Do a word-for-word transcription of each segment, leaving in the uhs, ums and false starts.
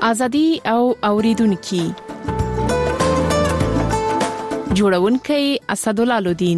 ازادي او اوریدونکو جوړونکي اسدالله الدین.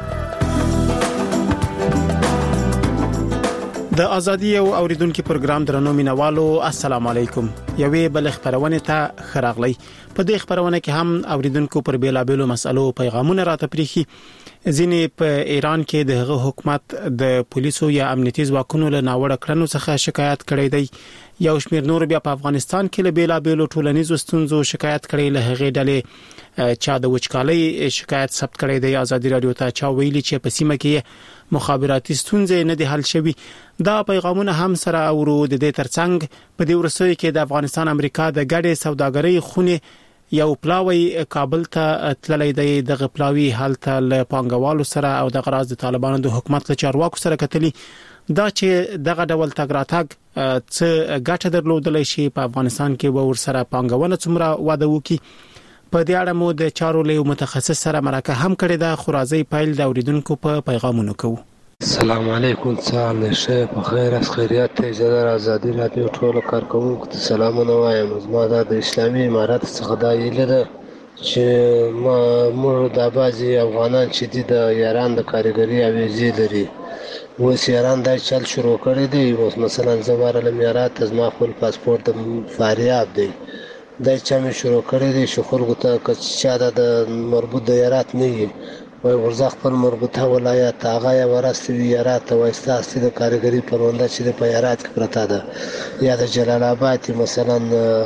د ازادي او اوریدونکو پروګرام درنو مینوالو السلام علیکم. یوې بل خبرونه ته خراغلی. په دې خبرونه کې هم اوریدونکو پر بیلابېلو مسلو پیغامونه راته پریخي. ځینې په ایران کې د هغه حکومت د پولیسو یا امنیتي ځواکونو له ناوړه کړنو څخه شکایت کړی دی. یو شمېر نور بیا په افغانستان کې له بیلابېلو ټولنیزو ستونزو شکایت کړي. له هغې ډلې چا د وچکالۍ شکایت ثبت کړی دی. ازادي رادیو ته چا ویلي چې په سیمه کې مخابراتي ستونزې نه دي حل شوي. دا پیغامونه هم سره اورو. د دې ترڅنګ په دې ورسوي کې د افغانستان امریکا د ګډې سوداګرۍ خونه یو پلاوی کابل ته تللی دی. د غپلاوی حالت له پانګوالو سره او د غراز د طالبانو د حکومت له چارواکو سره کتلی. دا چې دغه ډول تګ راتګ څه ګټه درلودلی شي په افغانستان کې به ورسره پانګونه څومره واده وکړي. په دې اړه مو د چارو له متخصص سره مرکه هم کړې ده. خو راځي پیل د اوریدونکو په پیغامونو کوو. السلام علیکم. سلام شه په خیر اس خیریت ته زړه ازادي رادیو ټول کارکونکو ته سلامونه وایم. زما د اسلامي امارات څخه دا ایله ده چې ما مور د بازي افغانان چې د ایران د کاریګری اویزي لري اوس ایران دا چل شروع کړی دی. اوس مثلا زموږ له امارات زما خپل پاسپورت فاریاب دی دا چې مې شروع کړی دی چې خلکو ته چې د مربوط د ایرات نه وي وای ورځ خپل مربوطه ولایت هغه یا ورستوي ایرات وایستاسي د کاریګری پرونده چې په ایرات کې پرتا ده یا د جلال آباد مثلا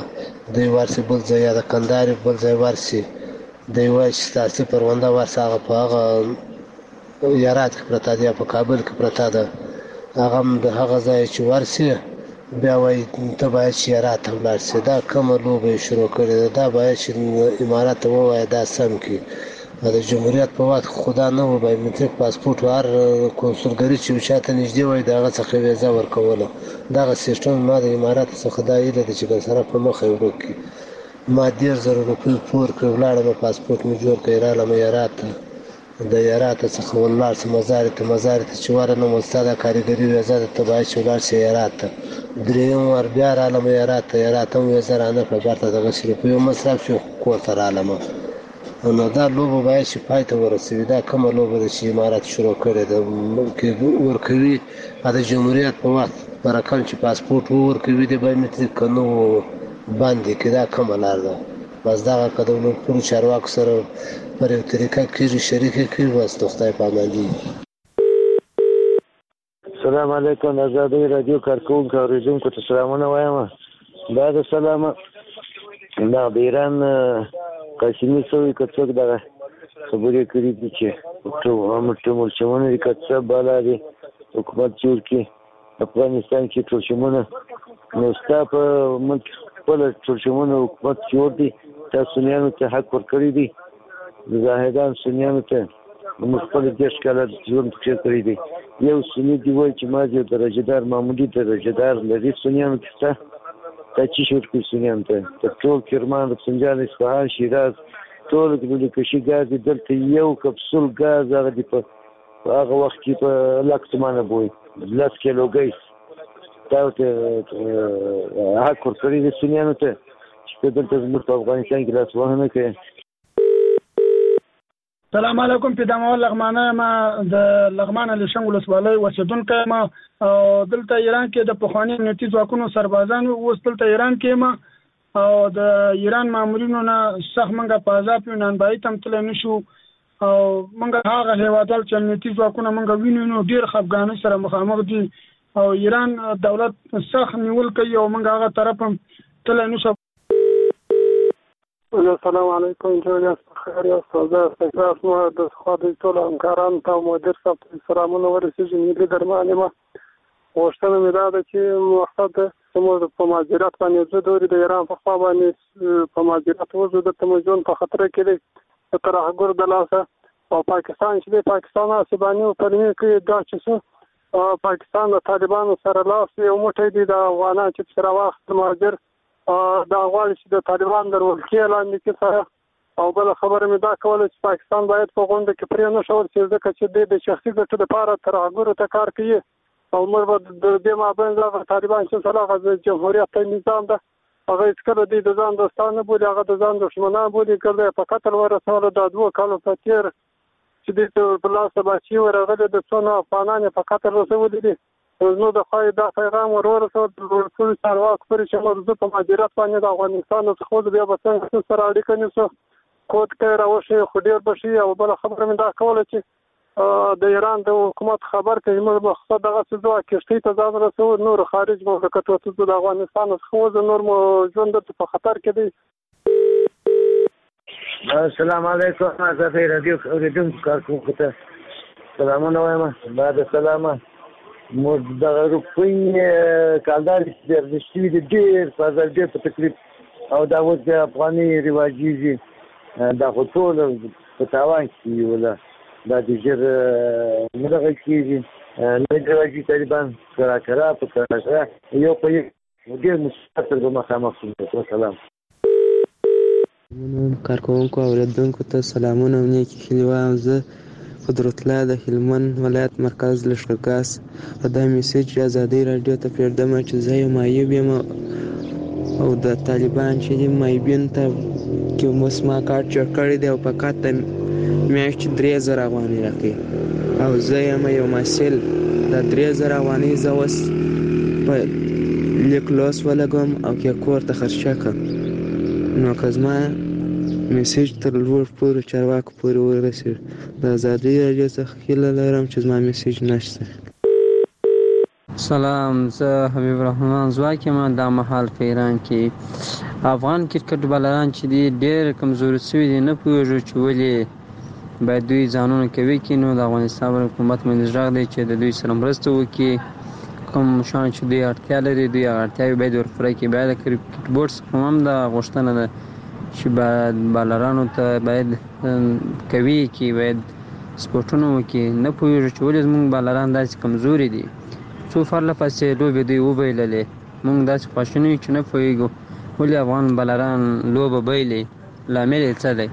د ورسي بل ځای یا د کندهار بل ځای ورسي د وایستاسي پرونده ورساغه په هغه ایرات کې پرتا ده یا په کابل کې پرتا ده هغه د هغه ځای چې ورسي بیا وای ته باید چې ایرات ولاړ شي. دا کوم لوبه شروع کړې ده دا باید چې امارات وای دا سم کې د جمهوریت په وخت خدا نه و بایومټریک پاسپورت ور کنسولګری چې چاته نږدې وای داغه څخه ویزا ورکوله. دغه سیستم ما د امارات څخه دا ایله د چې سره په مخه ورکی ما ډیر زره روپۍ پور کړلاړم پاسپورت مې جوړ کړی را ایرات د ایرات څخه ولار سم مزار ته مزار ته چې ورنه مستاده کاریګری ویزا ته تبع شولار شي ایرات دریم ور بیا را لم ایرات ایرات هم ویزا نه په برته دغه شری په مصرف شو کوتر عالمه نو دا لوبه باید چې پای ته ورسوي. دا کومه لوبه ده چې امارات شروع کړې ده ممکن ورکوي د جمهوریت په وخت برکان چې پاسپورت ورکوي د بایومټریک کنو باندې کې دا کومه لار ده. بس دا کډول ټول چارواکو سره پر یو طریقه کې شریک کړي. بس دوستای پاماندي. السلام علیکم. ازادي رادیو کارکونکو اوریدونکو ته سلامونه وایم. دا د سلام دا د ایران قاسمي سوي کڅوک دغه خبرې کړې دي چې ټول امټمول چمونه د کڅه بالا دي حکومت جوړ کې افغانستان کې ټول چمونه نو ستا په ملک خپل ټول چمونه حکومت جوړ دي. تاسو نه ته حق ورکړی دي زاهدان سنیانو ته مخبل دیش کاله ژوند کړی دي. یو سنی دی وای چې ما دې درجهدار معمولی درجهدار لري سنیانو ته تا چې شور کې سنیان ته ټول کرمان سنجان اصفهان شیراز ټول د کشي غاز دلته یو کپسول غاز هغه دی په هغه وخت کې په لاک سمانه بوي لاس کیلو ګیس دا ته حق ورکړي دي سنیانو ته چې دلته زموږ په افغانستان کې لاس وهنه کوي. السلام علیکم. پیدامه لغمانه ما د لغمانه لشنګ ولسوالۍ وسیدونکو ما دلته ایران کې د پخوانی امنیتي ځواکونو سربازانو اوس دلته ایران کې ما او د ایران مامورینو نه سخت منګه په عذاب یو نن بای تم تل نشو او منګه هغه هیوادل چې امنیتي ځواکونه منګه وینو ډیر خفګانۍ سره مخامخ دي او ایران دولت سخت نیول کوي او منګه هغه طرف تل نشو. السلام علیکم. جوړه خیر یا سودا استقرار نو د خاطر ټول همکاران ته مدیر صاحب سلامونه ورسېږي. ملي درمانه ما وشتنه مې دا ده چې مقصد زموږ په ماجرات باندې زه دوی د ایران په خوا باندې په ماجرات وځو د تمجون په خطر کې دی تر هغه د لاسه او پاکستان چې د پاکستان اسبانیو پرمې کې دا چې پاکستان د طالبانو سره لاس یو موټی دی د افغانان چې سره واخت ماجر دا غواړي چې د طالبان درولکې لاندې کې سره او بل خبره مې دا کوله چې پاکستان باید په غونډه کې پرې نه شول چې ځکه چې د شخصي ګټو لپاره تر هغه ته کار کوي او موږ د دې مابین د طالبان چې سره د جمهوریت نظام ده هغه هېڅکله دوی د ځان دوستان نه بولي، هغه د ځان دښمنان بولي. کله یې په قتل ورسوله دا دوه کالو په تېر چې دوی ته په لاس بچي ورغلي د څو نه افغانان یې په قتل رسولي دي. نو د خوا دا پیغام ور ورسول ټول چارواکو پورې چې موږ زه په مدیریت باندې د افغانستان څخه وځو، بیا به څنګه سره اړیکه نیسو، کود کې راوشي خو ډېر به شي. او بله خبره مې دا کوله چې د ایران د حکومت خبر کوي موږ مقصد دغه څه ځو کښتۍ ته ځان رسو، نور خارج مملکت ته ځو، د افغانستان څخه وځو، نور مو ژوند دلته په خطر کې دی. السلام علیکم. زه رادیو اوریدونکو کارکوونکو ته سلامونه وایم. بعد سلامه موږ دغه روپۍ کالدار چې ارزښتي دي ډېر په ځل ډېر په تکلیف او دا اوس د افغاني رواجیږي دا خو ټول په تاوان کې ولا دا د ژر نه دغه کېږي نه رواجي طالبان کرا کرا په کرا کرا یو په یو ډېر مشکل به مخامخ شو. سلام کارکوونکو او اوریدونکو ته سلامونه او نیکې هیلې وایم. زه قدرت الله د هلمند ولایت مرکز لښکرګاس په دا میسج ازادي راډیو ته پرېږدم چې زه یو معیوب یم او د طالبان چې دي معیوبین ته کې اوس ما کارت جوړ کړی دی او فقط د میاشتې درې زره افغانۍ راکوي او زه یم یو محصل. دا درې زره افغانۍ زه اوس په لیک لوست ولګوم او کې کور ته خرچه کړم. نو که زما میسج تر لوړ پورې چارواکو پورې ورسېږي د ازادي راډیو څخه هیله لرم چې زما میسج نشته. سلام، زه حبیب الرحمن ځواک یم. دا مهال په ایران کې افغان کرکټ بالران چې دي ډېر کمزوري شوي دي، نه پوهېږو چې ولې باید دوی ځانونه قوي کړي. نو د افغانستان پر حکومت باندې غږ دی چې د دوی سره مرسته وکړي، کوم شیان چې دوی اړتیا لري دوی هغه اړتیاوې باید ورپوره کړي. بیا د کرکټ بورډ څخه هم دا غوښتنه ده چې باید بالرانو ته باید قوي کړي، باید سپورټونه وکړي. نه پوهېږو چې ولې زموږ بالران داسې کمزوري دي. څو پرله پسې لوبې دوی وبایللې، موږ داسې خواشیني یو چې نه پوهېږو ولې افغان بالران لوبه بایلي، لامل یې څه دی.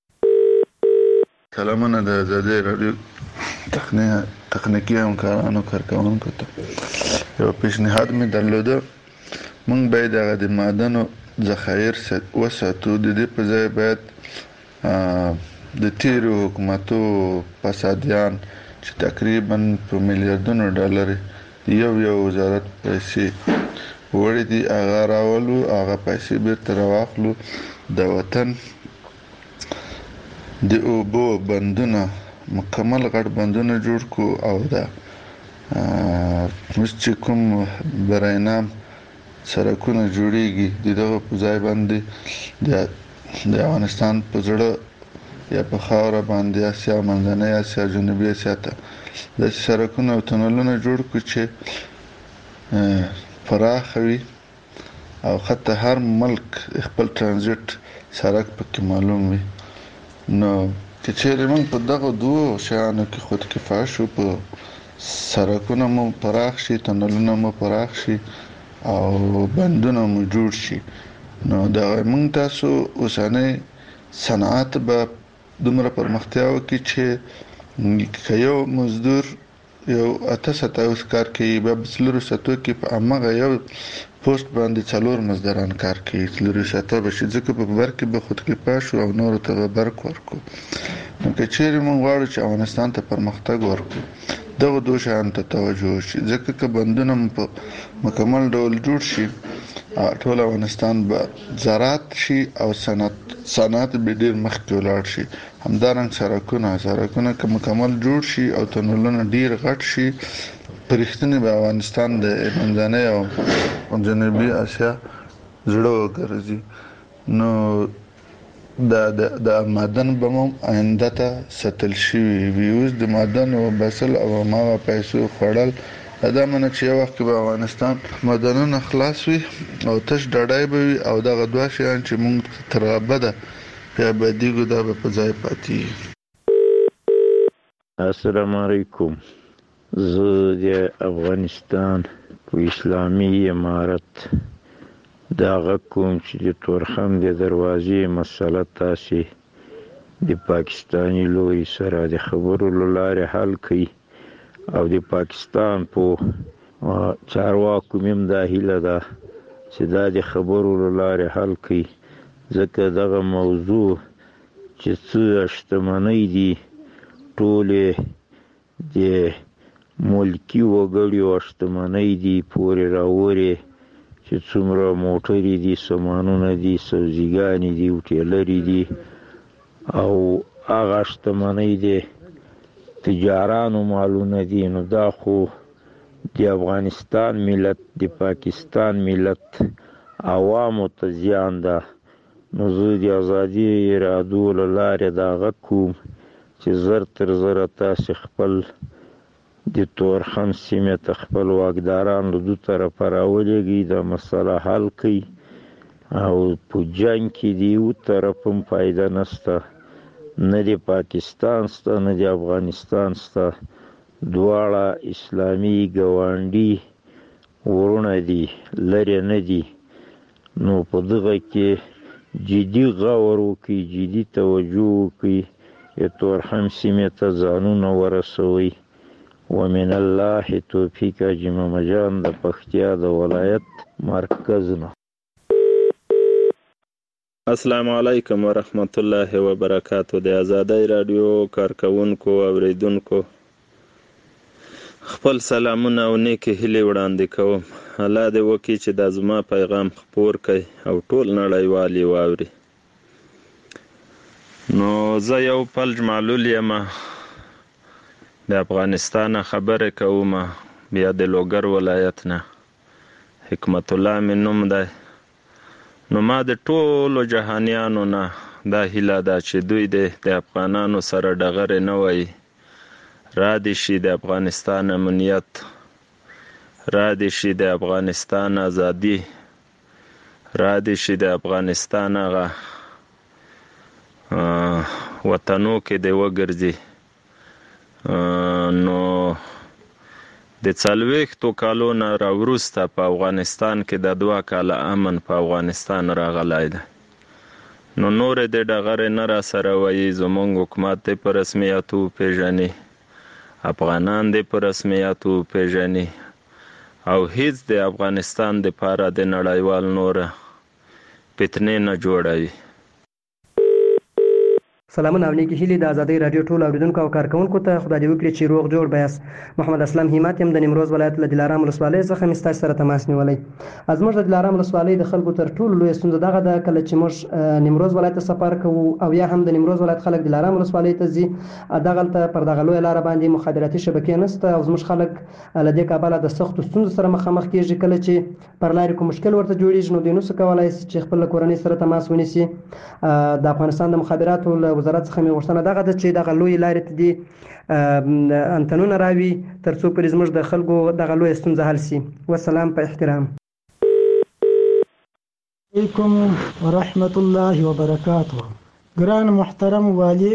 سلامونه د ازادي راډیو تخنیکي همکارانو کارکوونکو ته یو پیشنهاد مې درلوده. موږ باید هغه د معدنو ذخایر وساتو، د دې په ځای باید د تیرو حکومتو فسادیان چې تقریبا په میلیاردونو ډالر یو یو وزارت پیسې وړي دي هغه راولو، هغه پیسې بیرته راواخلو، د وطن د اوبو بندونه مکمل غټ بندونه جوړ کو او دا اوس چې کوم براینام سړکونه جوړیږي د دغه په ځای باندې د افغانستان په زړه یا په خاوره باندې اسیا منځنۍ اسیا جنوبي اسیا ته د سړکونه او تونلونه جوړ کړو چې پراخ وي او حتی هر ملک خپل ترانزیت سړک پکې معلوم وي. نو چې چیرې موږ په دغه دوو شیانو کې خود کفایه شو، په سړکونه مو پراخ شي، تونلونه مو پراخ شي او بندونه مو جوړ شي، نو دا موږ تاسو اوسنۍ صنعت به دومره پرمختیا وکړي چې یو مزدور یو اته ساعته اوس کار کوي، بیا په څلورو ساعتو کې په هماغه یو پوسټ باندې څلور مزدوران کار کوي، څلورو ساعته به شي، ځکه په برق کې به خود کفایه شو او نورو ته به برق ورکړو. نو که چیرې موږ غواړو چې افغانستان ته پرمختګ ورکړو دغه دوه شیانو ته توجه وشي، ځکه که بندونه په مکمل ډول جوړ شي ټول افغانستان به زراعت شي او صنعت صنعت به ډېر مخکې ولاړ شي. همدارنګه سړکونه سړکونه که مکمل جوړ شي او تونلونه ډېر غټ شي، په رښتینې به افغانستان د منځنۍ او جنوبي اسیا زړه وګرځي. نو د د معدن به مو آینده ته ساتل شوي وي. اوس د معدن وباسل او هماغه پیسو خوړل دا معنی چې یو وخت کې به افغانستان معدنونه خلاص وي او تش ډډای به وي او دغه دوه شیان چې موږ تر ابده په ابدیږو دا به په ځای پاتې. السلام علیکم. زه د افغانستان په اسلامي امارت دغه کوم چې د تورخم د دروازې مسله تاسې د پاکستاني لوري سره د خبرو له لارې حل کړي او د پاکستان په چارواکو مې هم دا هیله ده چې دا د خبرو له لارې حل کړي، ځکه دغه موضوع چې څه شتمنۍ دي ټولې د ملکي وګړو شتمنۍ دي پورې راورې، چې څومره موټرې دي، سامانونه دي، سبزیګانې دي، هوټلرې دي، او هغه شتمنۍ دي تجارانو مالونه دي. نو دا خو د افغانستان ملت د پاکستان ملت عوامو ته زیان ده. نو زه د ازادي ارادو له لارې دا غږ کوم چې زر تر زره تاسې خپل د تورخم سیمې ته خپل واکداران له دو طرفه راولېږئ، دا مسله حل کړئ، او په جنګ کې د یو طرف هم فایده نشته، نه د پاکستان سته نه د افغانستان سته، دواړه اسلامي ګاونډي ورونه دي، لرې نه دي. نو په دغه کې جدي غور وکړئ، جدي توجه وکړئ، د تورخم سیمې ته ځانونه ورسوئ. ومن الله توفیق. حاجي محمد جان د پکتیا د ولایت مرکز نه. السلام علیکم ورحمت الله وبرکاتو. د آزادۍ رادیو کارکونکو اوریدونکو خپل سلامونه او نیکې هیلې وړاندې کوم. الله دې وکړي چې دا زما پیغام خپور کړي او ټول نړیوال یې واوري. نو زه یو فلج معلول یم، د افغانستان خبرې کوم، بیا د لوګر ولایت نه. حکمت الله مې نوم دی. نو ما د ټولو جهانیانو نه دا هیله ده چې دوی د افغانانو سره ډغرې نه وایي، را دې شي د افغانستان امنیت، را دې شي د افغانستان ازادي، را دې شي د افغانستان هغه وطنو کې دې وګرځي. نو د څلوېښتو کالو نه راوروسته په افغانستان کې د دوه کاله امن په افغانستان راغلی دی. نو نورې د ډغرې نه را سره وایي، زموږ حکومت دې په رسمیاتو وپېژني، افغانان دې په رسمیاتو وپېژني، او هیڅ د افغانستان دپاره د نړیوال نوره فتنې نه جوړوي. سلامونه او نیکی هیلې د آزادۍ رادیو ټول اوریدونکو او کارکونکو ته خدای دې وکړي چې روغ جوړ بیاست. محمد اسلام همت یم د نیمروز ولایت له دلارام ولسوالۍ څخه مې ستاسو سره تماس نیولی. زموږ د دلارام ولسوالۍ د خلکو تر ټولو لویه ستونزه دغه ده، کله چې موږ نیمروز ولایت ته سفر کوو او یا هم د نیمروز ولایت خلک دلارام ولسوالۍ ته ځي، دغلته پر دغه لویه لاره باندې مخابراتي شبکې نشته او زموږ خلک له دې کبله د سختو ستونزو سره مخامخ کېږي. کله چې پر لارې کوم مشکل ورته جوړېږي نو دوی نشي کولی چې خپل کورنۍ سره تماس ونیسي. د افغانستان د مخابراتو له وزارت څخه مې غوښتنه دغه ده چې دغه لوی لارې ته دې انتنونه راوي تر څو پرې زموږ د خلکو دغه لویه ستونزه حل شي. والسلام په احترام. علیکم ورحمت الله وبرکاته. ګران محترم والی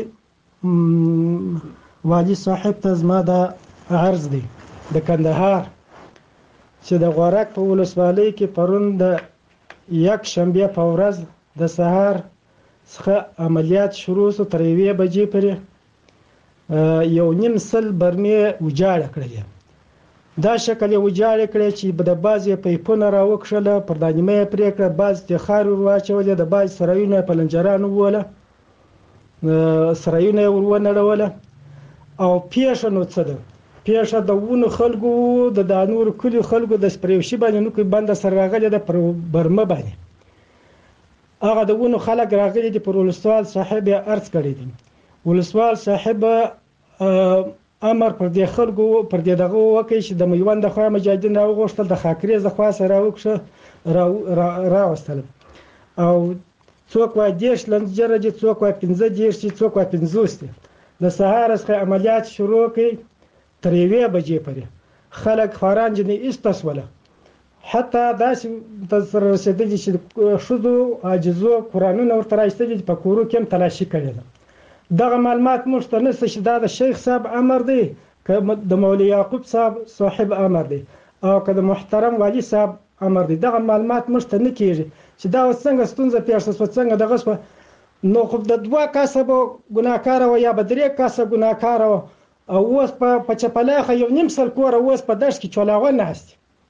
والی صاحب ته زما د عرض دی د کندهار چې د غورک په ولسوالۍ کې پرون د یک شنبه په ورځ د سهار څخه عملیات شروع شو، تر یوې بجې پورې یو نیم سل برمې وجاړه کړې. دا شکل یې وجاړه کړې چې د بعضې پیپونه راوکښله، پر دا نیمه یې پرې کړه، بعض د خاورې ور واچولې، د بعض سرایونه یې په لنجرانو ووله، سرایونه یې ور ونړوله. او پیښه نو څه ده؟ پیښه د ونو خلکو د دا نورو کلیو خلکو د سپریوشي باندې نو کې بنده سره راغلې ده پر برمه باندې. هغه د ونو خلک راغلي دي، پر ولسوال صاحب یې عرض کړی دی. ولسوال صاحب امر پر دې خلکو پر دې دغه وکړي چې د میوند د خوا مجاهدین راوغوښتل، د خاکریز د خوا سره راوکښه راوستل، او څوک وایي دېرش لنجره دي، څوک وایي پنځه دېرش دي، څوک وایي پنځوس دي. د سهار څخه عملیات شروع کړي تر یوې بجې پورې خلک خواران جنې ایسته شوله. حتی داسې ته سره رسېدلي چې ښځو عاجزو قرآنونه ورته رایستلي دي، په کورو کې هم تلاشي کړې ده. دغه معلومات موږ ته نشته چې دا د شیخ صاحب امر دی که د مولوي یعقوب صاحب صاحب امر دی او که د محترم والي صاحب امر دی. دغه معلومات موږ ته نه کېږي چې دا اوس څنګه ستونزه پېښه شوه، څنګه دغه شوه. نو خو د دوه کسه به ګناهکاره وه یا به درې کسه ګناهکاره وه، او اوس په چپلاخه یو نیم سل کوره اوس په دشت کې چولاغه ناست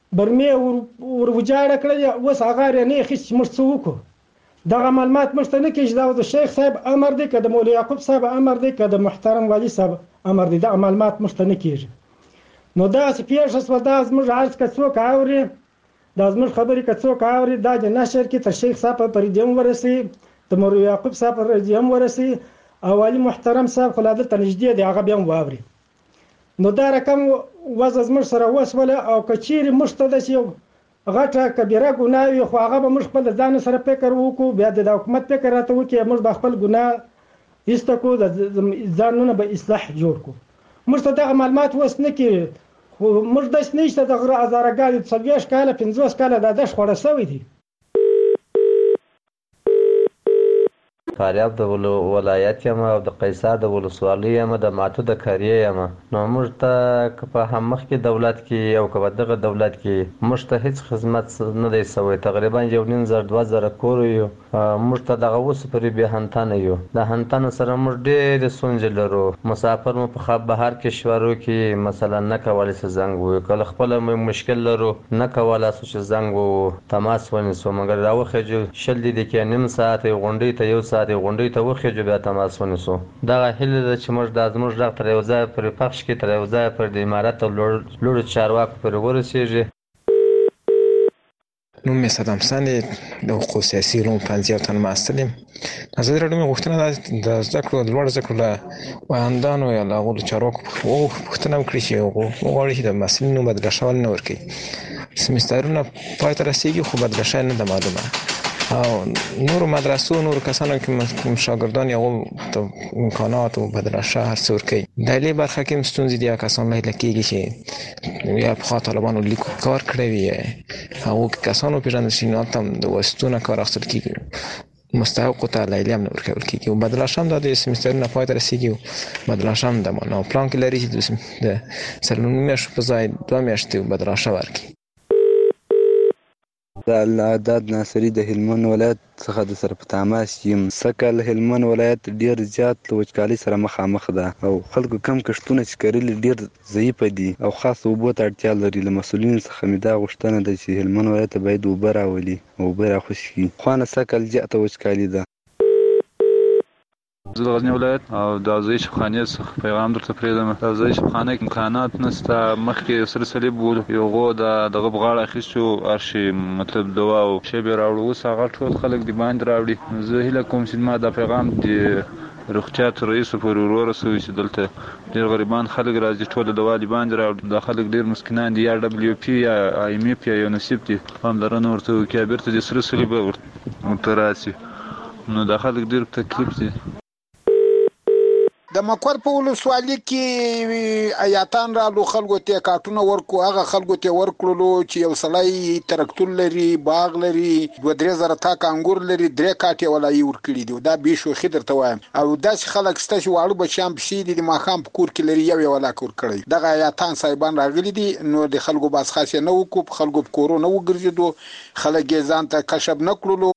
برمې ور وجاړه کړې، اوس هغه رانه خېش موږ څه وکړو. دغه معلومات موږ ته نه کېږي دا د شیخ صاحب امر دی که د مولوي یعقوب صاحب امر دی که د محترم والي صاحب امر دی، دغه معلومات موږ ته نه کېږي. نو داسې پېښه شوه، دا زموږ عرض که څوک اوري، دا زموږ خبرې که څوک اوري، دا د نشر کې تر شیخ صاحب په رادیو هم ورسي، د مولوي یعقوب صاحب په رادیو هم ورسي، او والي محترم صاحب خو لا دلته نږدې دی هغه بیا هم واوري. نو دا رقم وضع زموږ سره وسوله، او که چیرې موږ ته داسې غټه کبیره ګناه وي خو هغه به موږ خپل ځان سره فکر وکړو، بیا د حکومت فکر راته وکړي، موږ به خپل ګناه ایسته کړو، د ځانونه به اصلاح جوړ کړو. موږ ته دغه معلومات اوس نه کېږي، خو موږ داسې نه چې د غره هزارهګانې څلوېښت کاله پنځوس کاله دا دش خوړه سوی دي. فاریاب د ولایت یم او د قیصار د ولسوالۍ یم، د ماتو د قریې یم. نو موږ ته که په هم مخکې دولت کې او که په دغه دولت کې موږ ته هیڅ خدمت نه دی سوی. تقریبا یو نیم زر دوه زره کور یو، موږ ته دغه اوس پورې بې هنتنه یو. د هنتنو سره موږ ډېرې ستونزې لرو. مسافر مو په خواب بهر کشورو کې مثلا نه کولی چې زنګ ووهو، کله خپله مو مشکل لرو نه کولی سو چې زنګ ووهو تماس ونیسو، مګر راوخېږو شل دقیقې نیم ساعت غونډۍ ته یو ساعت غونډۍ ته وخېږو بیا تماس ونیسو. دغه هیله ده چې موږ دا زموږ غږ تر یو ځایه پورې پخش کړي، تر یو ځایه پورې د امارت او لوړو چارواکو پورې ورسېږي. نوم مې صدام حسن دی، د حقوقو سیاسي علومو پوهنځي او تن محصل یم. ازادي راډیو مې غوښتنه ده د زده کړو د لوړو زده کړو له ویاندانو یا له هغو له چارواکو پوښتنه وکړي چې وغواړي چې د محصلینو بدله شوی نه ورکوي. سمسترونه پای ته رسېږي خو بدله شوی نه ده معلومه، او نورو مدرسو نورو کسانو که شاګردان یا ته امکانات او بدله شوی هر څه ورکوي. د دې برخه کې هم ستونزې دي، کسان لیدل کېږي چې یا پخوا طالبانو لیک کار کړی وي، هغو کسانو وپېژندل شي نو هلته هم د واسطو نه کار اخیستل کېږي، مستحقو ته لیلیه هم نه ورکول کېږي. او بدله شوی هم دا د سمسترونه پای ته رسېږي، بدله شوی هم د نو پلان کې لري چې د څلورو میاشتو په ځای دوه میاشتې بدله شوی ورکړي. د العداد ناصري د هلمند ولایت څخه د سره په تماس یم. سږکال هلمند ولایت ډیر زیات له وچکالۍ سره مخامخ ده او خلکو کم کښتونه چې کرلي ډیر ضعیفه دي او خاص اوبو ته اړتیا لري. له مسؤلینو څخه مې دا غوښتنه ده چې هلمند ولایت ته باید اوبه راولي او اوبه راخوشي کړي. خو نه سږکال زیاته وچکالي ده. زه د غزني ولایت او د ازادۍ شفخانې څخه پیغام درته پرېږدم. د ازادۍ شفخانه کې امکانات نشته. مخکې سره صلیب و، یوغو د دغه بغاړه اخیستو ارشي مطلب دوا او شی به راوړو، اوس هغه ټول خلک د باندې راوړي. زه هیله کوم چې ما دا پیغام د روغتیا تر رئیسو پورې ور ورسوي چې دلته ډېر غریبان خلک راځي، ټول د دوا د باندې راوړي. دا خلک ډېر مسکینان دي، یا ډبلیو پي یا آی ایم اف یا یونیسف دي، پاملرنه ورته وکړي، بیرته د سره صلیب ورته راسي. نو دا خلک ډېر تکلیف دي. د مکور په ولسوالۍ کې آیاتان رالو، خلکو ته کارتونه ورکو. هغه خلکو ته ورکړلو چې یو سړی ترکتور لري، باغ لري، دوه درې زره تاک انګور لري، درې کاټې ولایي ورکړي دي. دا بې شوخي درته وایم. او داسې خلک شته چې واړه بچیان پسې دي، د ماښام په کور کې لري یو یو ولاک ورکړی. دغه آیاتان صاحبان راغلي دي، نو د خلکو باس خاص نه وکړو، په خلکو په کورو نه وګرځېدو، خلک یې ځان ته کشف نه کړلو.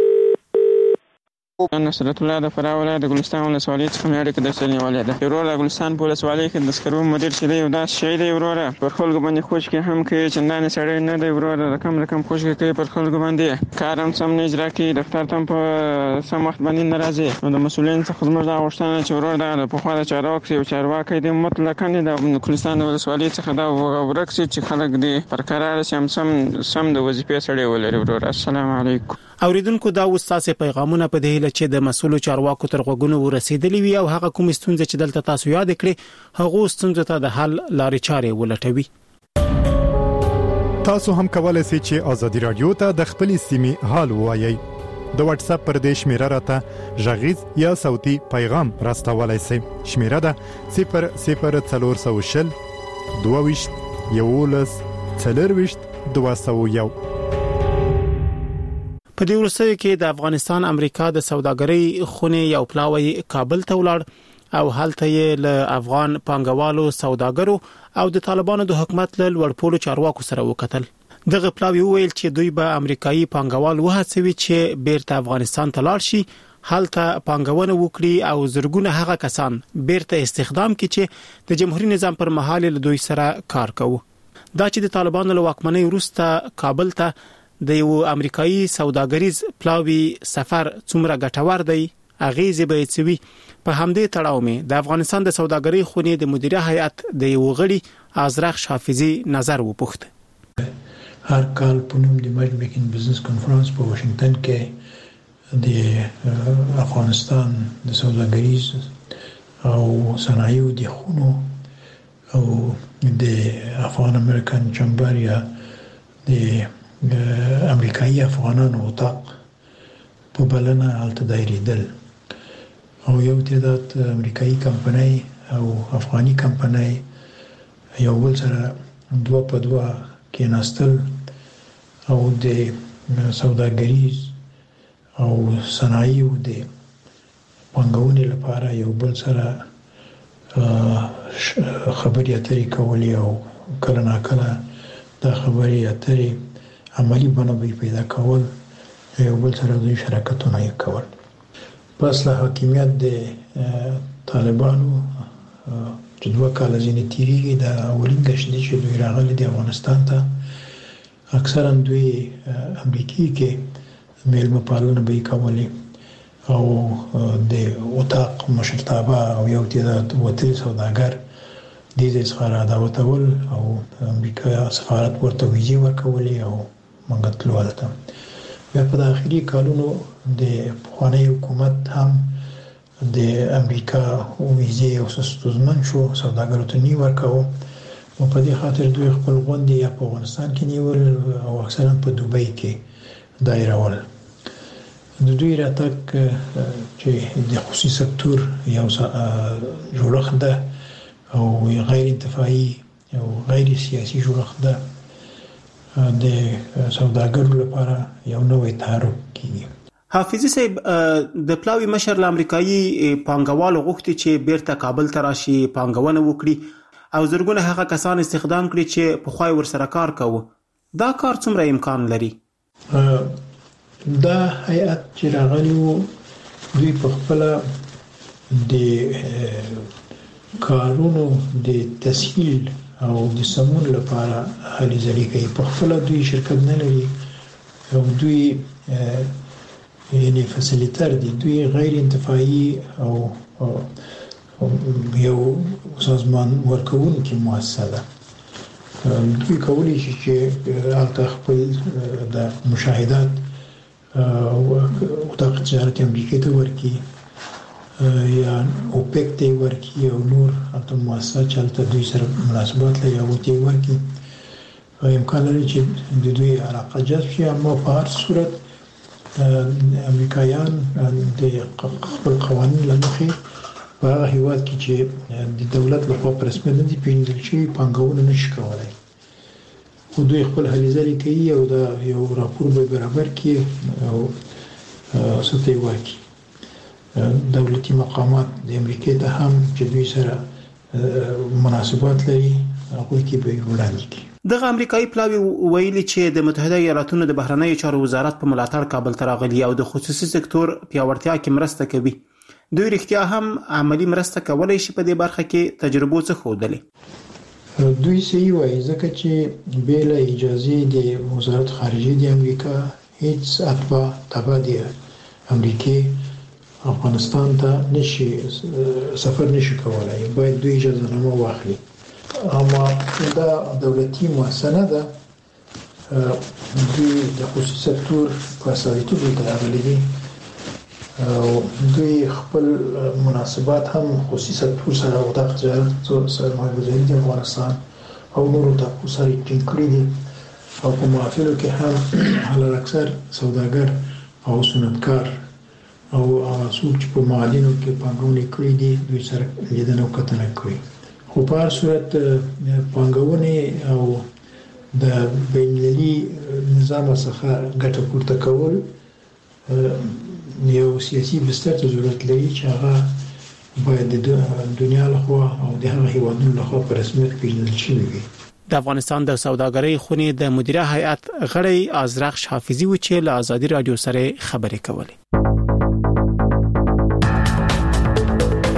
نصرت الله د فراه ولایت د ګلستان ولسوالۍ څخه مې اړیکه درسره نیولې ده. وروره د ګلستان په ولسوالۍ کې د سکرو مدیر چې دی یو داسې شی دی وروره، پر خلکو باندې خوشکې هم کوي، چندانې سړی نه دی وروره، رقم رقم خوشکې کوي پر خلکو باندې، کار هم سم نه اجرا کوي، دفتر ته هم په سم وخت باندې نه راځي. نو د مسؤلینو څخه زموږ دا غوښتنه چې وروره دغه د پخوا د چارواکي یو چارواکی دی مطلقاً د ګلستان د ولسوالۍ څخه دا ورک شي چې خلک دې پر قرار شي، هم سم سم د وظیفې سړی ولري وروره. السلام علیکم. اوریدونکو دا وستاسې پیغامونه په دې هیله چې د مسؤلو چارواکو تر غوږونو ورسېدلې وي او هغه کوم ستونزې چې دلته تاسو یاد کړئ هغه ستونزې ته د حل لارې چارې ولټوي. تاسو هم کولای شئ چې ازادي رادیو ته د خپلې سیمې حال ووایئ. د واتس اپ پر دې شمیره راته غږیز یا صوتي پیغام راستولای شئ. شمیره ده صفر صفر څلور سوه شل دوه ویشت یولس څلور ویشت دوه سوه یو. په دې ورسې کې د افغانستان امریکا د سوداګرۍ خونې یو پلاوی کابل ته ولاړ او هلته یې له افغان پانګوالو، سوداګرو او د طالبانو د حکومت له لوړپوړو چارواکو سره وکتل. دغه پلاوی ویل چې دوی به امریکایي پانګوال وهڅوي چې بیرته افغانستان ته لاړ شي، هلته پانګونه وکړي او زرګونه هغه کسان بیرته استخدام کړي چې د جمهوریت نظام پر مهال له دوی سره کار کوي. دا چې د طالبانو له واکمنۍ وروسته کابل ته د یو امریکایي سوداګریز پلاوی سفر څومره ګټور دی اغیزې به یې په همدې تړاو مې د افغانستان د سوداګرۍ خونې د مدیره هیئت د یو غړي ازرخ حافظي نظر وپوښت. هر کال په نوم د مج میکینګ بزنس کانفرنس په واشنگټن کې د افغانستان د سوداګریز او صنایعو د خونو او د افغان امریکن چمبر یا د امریکایي افغانانو اتاق په بلنه هلته دایریدل او یو تعداد امریکایي کمپنۍ او افغاني کمپنۍ یو بل سره دوه په دوه کېناستل او د سوداګریز او صنایعو د پانګونې لپاره یو بل سره خبرې اترې کولې او کله ناکله دا خبرې اترې عملی بڼه پیدا کول یو بل سره د شراکتونه یې کول. پس له حاکمیت د طالبانو چې دوه کاله ځینې تیریږي د اولین ګشت دی چې دوی راغلي د افغانستان ته اکثرا دوی امریکای کې میلمه پالنه به یې کولې او د اتاق مشرتابه او یو تعداد وتلي سوداګر دې ځای څخه راوتول او امریکا سفارت ورته ویزې ورکولې او موږ تلو هلته. بیا په داخلي کالونو د پخواني حکومت هم د امریکا ویزې او ستونزمن شو سوداګرو ته نه ورکاوه او په دې خاطر دوی خپل غونډې یا په افغانستان کې نیول او اکثرا په دوبۍ کې دایرول. د دوی راتګ چې د خصوصي سکتور یو جوړښت ده او غیر انتفاعي او غیر سیاسي جوړښت ده د سوداګرو لپاره یو نوې تحرک کیږي. حافظي صاحب د پلاوی مشر له امریکایي پانګوالو غوښتي چې بیرته کابل ته راشي پانګونه وکړي او زرګونه هغه کسان استخدام کړي چې په خوای ورسره کار کوي. دا کار څومره امکان لري؟ دا هیئت چې راغلی وو دوی په خپل د کارونو د تسهیل او د سمون لپاره هلي ځلې کوي. په خپل دوی شرکت نه لري او دوی یعنی فسیلیتر دي، دوی غیر انتفاعي او یو سازمان ورکوونکې مؤسسه ده. دوی کولی شي چې هلته خپل د مشاهدات او د تجارت امریکا ته ورکړي یا اوپک ته ورکړي او نور هلته مؤسسه چې هلته دوی سره مناسبات لري هغو ته یې ورکړي. امکان لري چې د دوی علاقه جذب شي، اما په هر صورت امریکایان د خپل قوانین له مخې په هغه هیواد کې چې د دولت لخوا په رسمیت نه دي پېژندل شوي پانګونه نشي کولی، خو دوی خپل هلې ځلې کوي او دا یو راپور به برابر کړي او څه ته یې ورکړي. دولتي مقامات د امریکا ته هم چې دوی سره مناسبات لري هغوی کې به یې وړاندې کړي. دغه امریکایي پلاوی ویلي چې د متحده ایالاتونو د بهرنیو چارو وزارت په ملاتړ کابل ته راغلي او د خصوصي سکتور پیاوړتیا کې مرسته کوي. دوی رښتیا هم عملی مرسته کولای شي په دې برخه کې تجربو څخه ښودلې؟ دوی صحیح وایي ځکه چې بې له اجازې د وزارت خارجه د امریکا هیڅ اتباع تبع د امریکې افغانستان ته نشي سفر نشي کولای، باید دوی اجازه نامه واخلي. اما دا دولتي مؤسسه نه ده، دوی د خصوصي سکتور په اساسیتوب کې راغلي دي او دوی خپل مناسبات هم خصوصي سکتور سره او د تجارت سرمایه‌گذاري د افغانستان او نورو ټاپو سره ټینګ کړي دي او په محافلو کې هم حلال اکثر سوداګر او صنعتکار او څوک چې په معادنو کې پانګونه کړې دي دوی سره لیدنه او کتنه کوي. خو په هر صورت پانګونې او د بین‌المللي نظام څخه ګټه پورته کول یو سیاسي بستر ته ضرورت لري چې هغه باید د دنیا لخوا او د هغه هیوادونو لخوا په رسمیت پیژندل شوي وي. د افغانستان د سوداګرۍ خونې د مدیره هیئت غړی ازرخ حافظي و چې له ازادي رادیو سره خبرې کولې.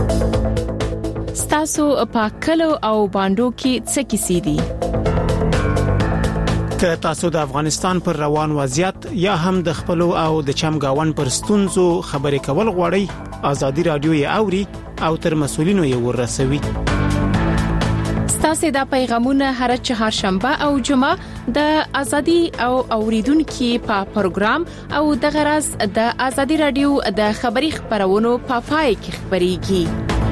تاسو په کلو او باندو کې څه کیسې دي؟ که تاسو د افغانستان پر روان وضعیت یا هم د خپل او د چمګاون پر ستونزو خبرې کول غواړئ ازادي رادیو یې اوري او تر مسولینو یې ورسوي. ستاسو د پیغامونه هر چهارشنبه او جمعه د ازادي او اوریدونکو په پروګرام او د غرض د ازادي رادیو د خبري خبرونو په پای کې خبريږي.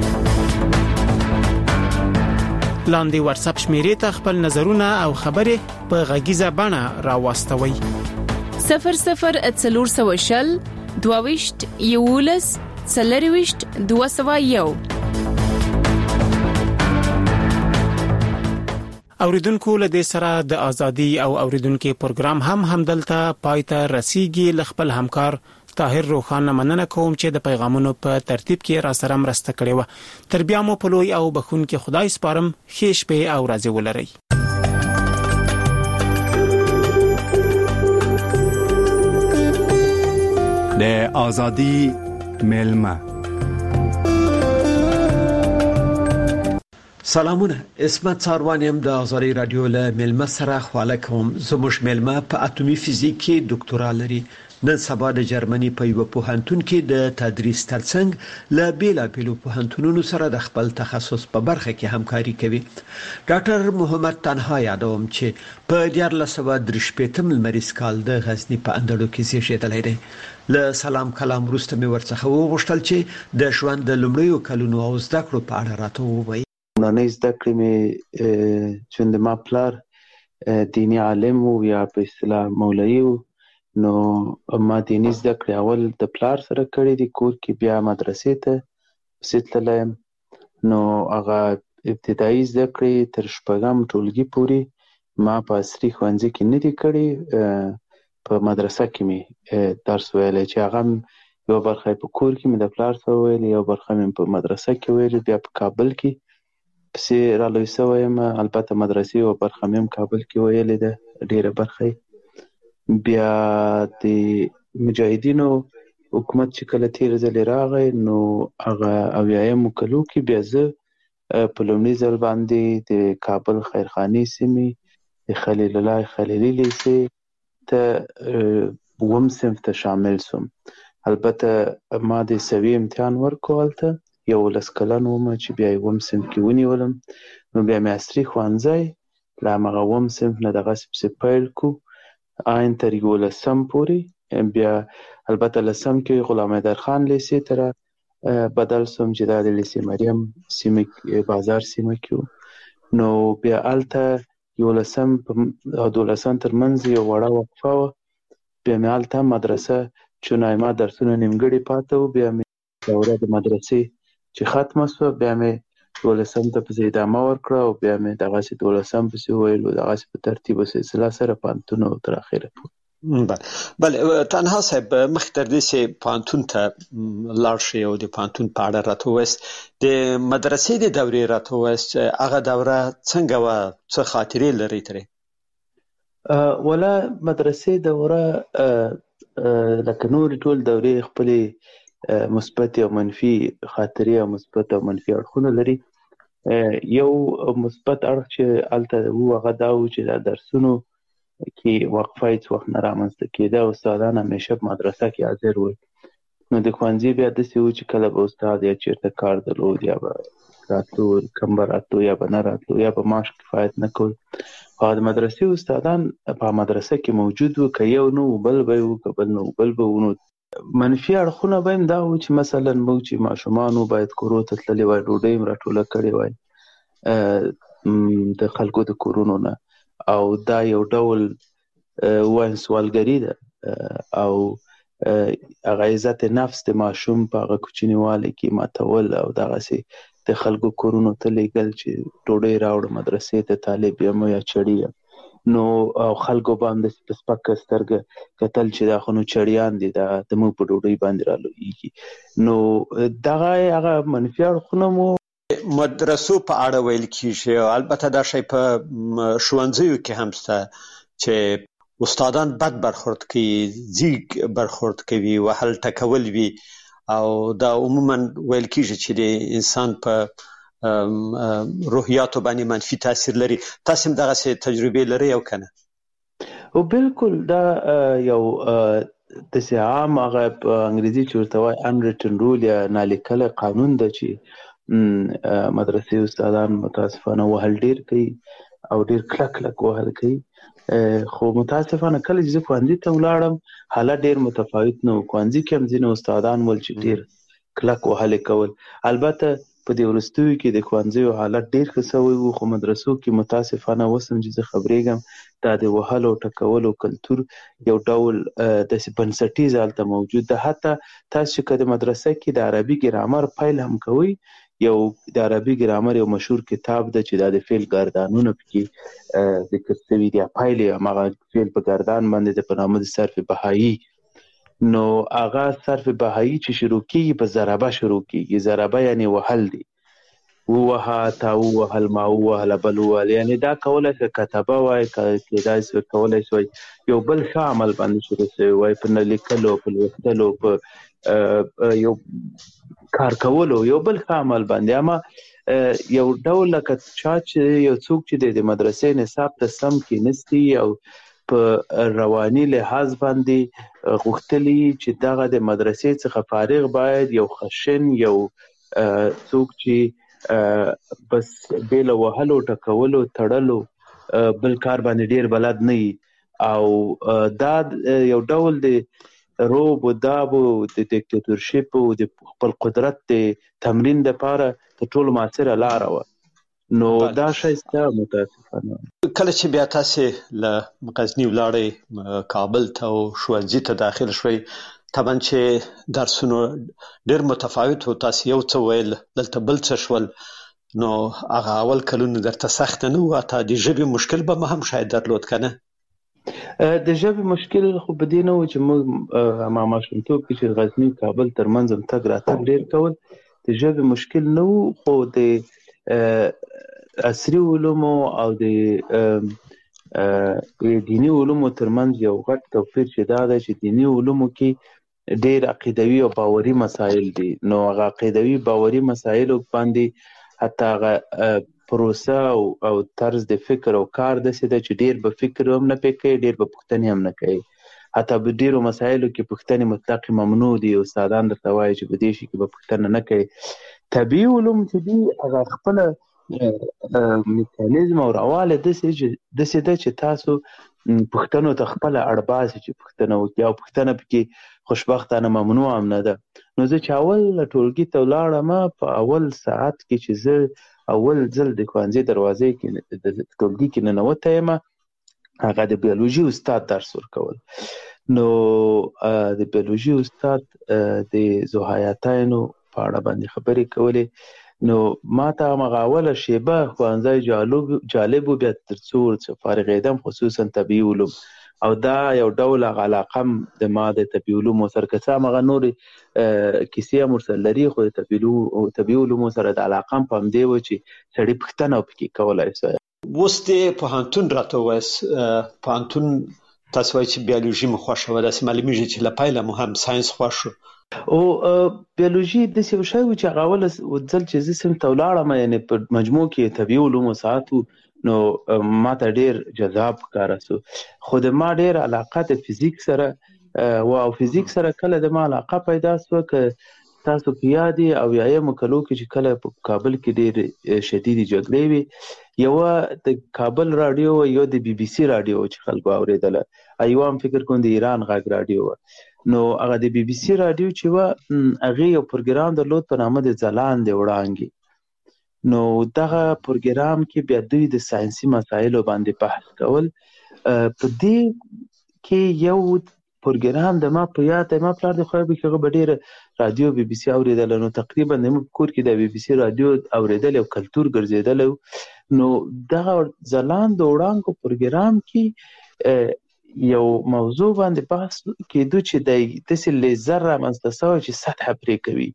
لاندې واتس اپ شمیرې ته خپل نظرونه او خبرې په غږیزه بڼه راوستوي. صفر صفر څلور سوه شل دوهويشت یولس څلرويشت دوه سوه یو. اوریدونکو له دې سره د ازادي او اوریدونکو پروګرام هم همدلته پایته رسیدي. ل خپل همکار طاهر روخان مننه کوم چې د پیغامونو په ترتیب کې را سره مرسته کړې و. تر بیا مو په لوی او بخون کې خدای سپارم. ښه شپه او ورځ ولرئ. د ازادي ملما سلامونه، اسمت څاروانیم د ازادي رادیو له ملما سره خواله کوم. زموږ ملما په اټومي فزیک کې ډاکټورا لري. نن سبا د جرمني په یو پوهنتون کې د تدریس ترڅنګ له بیلا بیلو پوهنتونونو سره د خپل تخصص په برخه کې همکاري کوي. ډاکټر محمد تنها یادوم چې په دیارلس سوه درې شپېتم لمریز کال د غزنی په اندړو کې زیږیدلی دی. له سلام کلام وروسته مې ورڅخه وغوښتل چې د ژوند د لومړیو کلونو او زده کړو په اړه راته ووایي. نن زده کړې مې چې د ما پلار دینی عالم او یا په اصطلاح مولوی و، نو ما دینی زده کړې اول د پلار سره کړې دي کور کې، بیا مدرسې ته پسې تللی. نو هغه ابتدایي زده کړې تر شپږم ټولګي پورې ما په عصري ښوونځي کې نه دي کړې، په مدرسه کې مې درس ویلی چې هغه یو برخه په کور کې مې د پلار سره ویلې، یو برخه مې په مدرسه کې ویلې، بیا په کابل کې پسې را لوی سوی یم. البته مدرسې یو برخه مې هم کابل کې ویلې ده، ډېره برخه. بیا د مجاهدینو حکومت چې کله تیر ځلې راغی نو هغه اویایمو کلو کې بیا زه په لومړي ځل باندې د کابل خیرخانې سیمې د خلیل الله خلیلي لیسې ته اووم صنف ته شامل سوم. البته ما د سوي امتحان ورکړو هلته، یولس کلن وم چې بیا اووم صنف کې ونیولم. نو بیا مې عصري ښوونځی له همغه اووم صنف نه دغسې پسې پیل کړو آین تر یولسم پورې. بیا البته لسم کې غلام حیدرخان لیسې ته را بدل سوم چې دا د لیسې مریم سیمه بازار سیمه کې و. نو بیا هلته یولسم او دولسم تر منځ یو وړه وقفه وه. بیا مې هلته مدرسه چونای ما درسونه نیمګړي پاته و، بیا مې دوره د مدرسې چې ختمه سوه بیا مې دولسم ته پسې ادامه ورکړه او بیا مې دغسې دولسم پسې وویل، دغسې په ترتیب او سلسله سره پوهنتون او تر اخره پورې. بله تنها صاحب، مخکې تر دې چې پوهنتون ته لاړ شئ او د پوهنتون په اړه راته ووایاست، د مدرسې د دورې راته ووایاست، هغه دوره څنګه وه، څه خاطرې لرئ ترې؟ ولا مدرسې دوره لکه نورې ټول دورې خپلې مثبت او منفي خاطرې او مثبت او منفي اړخونه لري. یو مثبت اړخ چې هلته و هغه دا و چې دا درسونو کې وقفه هېڅ وخت نه رامنځته کېده، استادان همیشه په مدرسه کې حاضر ول. نو د ښوونځي بیا داسې و چې کله به استاد یا چېرته کار درلود یا به راتلو، کم به راتلو یا به نه راتلو یا به معاش کفایت نه کول. او د مدرسې استادان په مدرسه کې موجود و، که یو نه و بل به و، که بل نه و بل به و. نو منفي اړخونه به هم دا و چې مثلا موږ چې ماشومان وو باید کورو ته تللي وای، ډوډۍ هم راټوله کړې وای د خلکو د کورونو نه، او دا یو ډول ووایم سوالګري ده او هغه عزت نفس د ماشوم په هغه کوچنیوالي کې ماتول او دغسې د خلکو کورونو ته لیږل چې ډوډۍ راوړه مدرسې ته، طالب یم یا چړي یم. نو او خلکو باندې په سپکه سترګه کتل چې دا خو نو چړیان دي، دا زموږ په ډوډۍ باندې رالویږي. نو دغه هغه منفي اړخونه مو مدرسو په اړه ویل کېږي، او البته دا شی په ښوونځیو کې هم شته چې استادان بد برخورد کوي، ځیږ برخورد کوي، وهل ټکول وي، او دا عموما ویل کېږي چې د انسان په روحیاتو باندې منفي تاثیر لري. تاسو هم دغسې تجربې لرئ او که نه؟ او بالکل دا یو د عام هغه په انګریزي چې ورته وایي unwritten rule یا نالیکلی قانون ده چې مدرسې استادان متاسفانه وهل ډیر کوي او ډیر کلک کلک وهل کوي. خو متاسفانه کله چې زه ښوونځي ته ولاړم حالت ډیر متفاوت نه و. ښوونځي کې هم ځینې استادان ول چې ډیر کلک وهلې کول. البته په دې وروستیو کې د ښوونځیو حالت ډیر ښه سوی و، خو مدرسو کې متاسفانه اوس هم چې زه خبرېږم دا د وهلو ټکولو کلتور یو ډول داسې بنسټیز هلته موجود ده. حتی تاسو چې که د مدرسه کې د عربي ګرامر پیل هم کوئ، یو د عربي ګرامر یو مشهور کتاب ده چې دا د فعل ګردانونه پکې ذکر شوي دي، پیل یې هماغه فعل په ګردان باندې ده په نامه د صرف بهایي. نو هغه صرف بهایي چې شروع کېږي په ضربه شروع کېږي. ضربه یعنې وهل دی، ووهه، تا ووهل، ما ووهله، بل ووهل. یعنې دا کولی شي کتبه وای، کېدای شي کولی شي یو بل ښه عمل باندې شروع شوی وای، په نه لیکلو، په لوستلو، په یو کار کولو، یو بل ښه عمل باندې. اما یو ډول لکه چا چې یو څوک چې د مدرسې نصاب ته سم کېنستی او په رواني لحاظ باندې غوښتلی چې دغه د مدرسې څخه فارغ باید یو خشن، یو څوک چې بس بې له وهلو، ټکولو، تړلو بل کار باندې ډیر بلد نه وي. او دا یو ډول د روب و داب و د دیکتاتورشپ و د خپل قدرت د تمرین دپاره تر ټولو مؤثره لاره وه. نو دا شایسته متاسفانه کله چې بیا تاسې له غزني ولاړئ کابل ته او ښوونځي ته داخل شوئ، طبعا چې درسونه ډېر متفاوت و، تاسې یو څه ویل، دلته بل څه شول، نو هغه اول کلونه درته سخته نه وه؟ حتی د ژبې مشکل به هم شاید درلود که نه؟ د ژبې مشکل خو په دې نه و چې موږ ما ماشومتوب کې چې غزني کابل ترمنځ هم تګ راتګ ډېر کول، د ژبې مشکل نه و. خو د عصري علومو او د دینی علومو ترمنځ یو غټ توپیر چې دا ده چې دینی علومو کې ډېر عقیدوي او باوري مسایل دي. نو هغه عقیدوي باوري مسایلو باندې حتی هغه پروسه او او طرز د فکر او کار داسې ده چې ډېر به فکر هم نه پې کوي، ډېر به پوښتنې هم نه کوي. حتی په ډېرو مسایلو کې پوښتنې مطلق ممنوع دي. استادان درته وایي چې په دې شي کې به پوښتنه نه کوي. طبیعي علوم چې دي هغه خپله میکانیزم او رواله داسې ده چې تاسو پوښتنو ته خپله اړ باسي چې پوښتنه وکړي، او پوښتنه پکې خوشبختانه ممنوع هم نه ده. نو زه چې اول ټولګي ته ولاړم، په اول ساعت کې چې زه اول ځل د ښوونځي دروازې کې د ټولګي کې ننوتی یم، هغه د بیولوژي استاد درس ورکول. نو د بیولوژي استاد د ذوحیاتینو په اړه باندې خبرې کولې. نو ما ته همغه اوله شیبه ښوونځی جالب و، بیا تر څو ورڅخه فارغېدم، خصوصا طبیعي علوم. او دا یو ډول هغه علاقه هم د ما د طبیعي علومو سره، که څه همغه نورې کیسې هم ورسره لري، خو د طبیعي علومو سره د علاقه هم په همدې و چې سړي پوښتنه پکې کولی شي. اوس د پوهنتون راته ووایاست، پوهنتون تاسو وایئ چې بیولوژي مو خوښه وه، داسې معلومېږي چې له پیله مو هم ساینس خوښ و. او بیولوژي داسې یو شی و چې هغه اوله ځل چې زه صنف ته ولاړم، یعنې په مجموع کې طبیعي علومو ساعت و، نو ما ته ډېر جذاب ښکاره سو. خو د ما ډېر علاقه د فزیک سره و، او فزیک سره کله د ما علاقه پیدا سوه، که تاسو په یاد یې اویایمو کلو کې چې کله په کابل کې ډېرې شدیدې جګړې وې، یوه د کابل راډیو وه، یو د بي بي سي راډیو وه چې خلکو اورېدله، یوه هم فکر کوم د ایران غږ راډیو وه. نو هغه د بي بي سي راډیو چې وه، هغې یو پروګرام درلود په نامه د ځلاندې وړانګې. نو دغه پروګرام کې بیا دوی د ساینسي مسایلو باندې بحث کول. په دې کې یو پروګرام د ما په یاد دی، ما پلار د خدای بخښي هغه به ډېره راډیو بي بي سي اورېدله. نو تقریبا د موږ په کور کې د بي بي سي راډیو اورېدل یو کلتور ګرځېدلی و. نو دغه ځلاند وړانګو پروګرام کې یو موضوع باندې بحث کېدو چې دی داسې لیزر رامنځته سوی چې سطحه پرې کوي.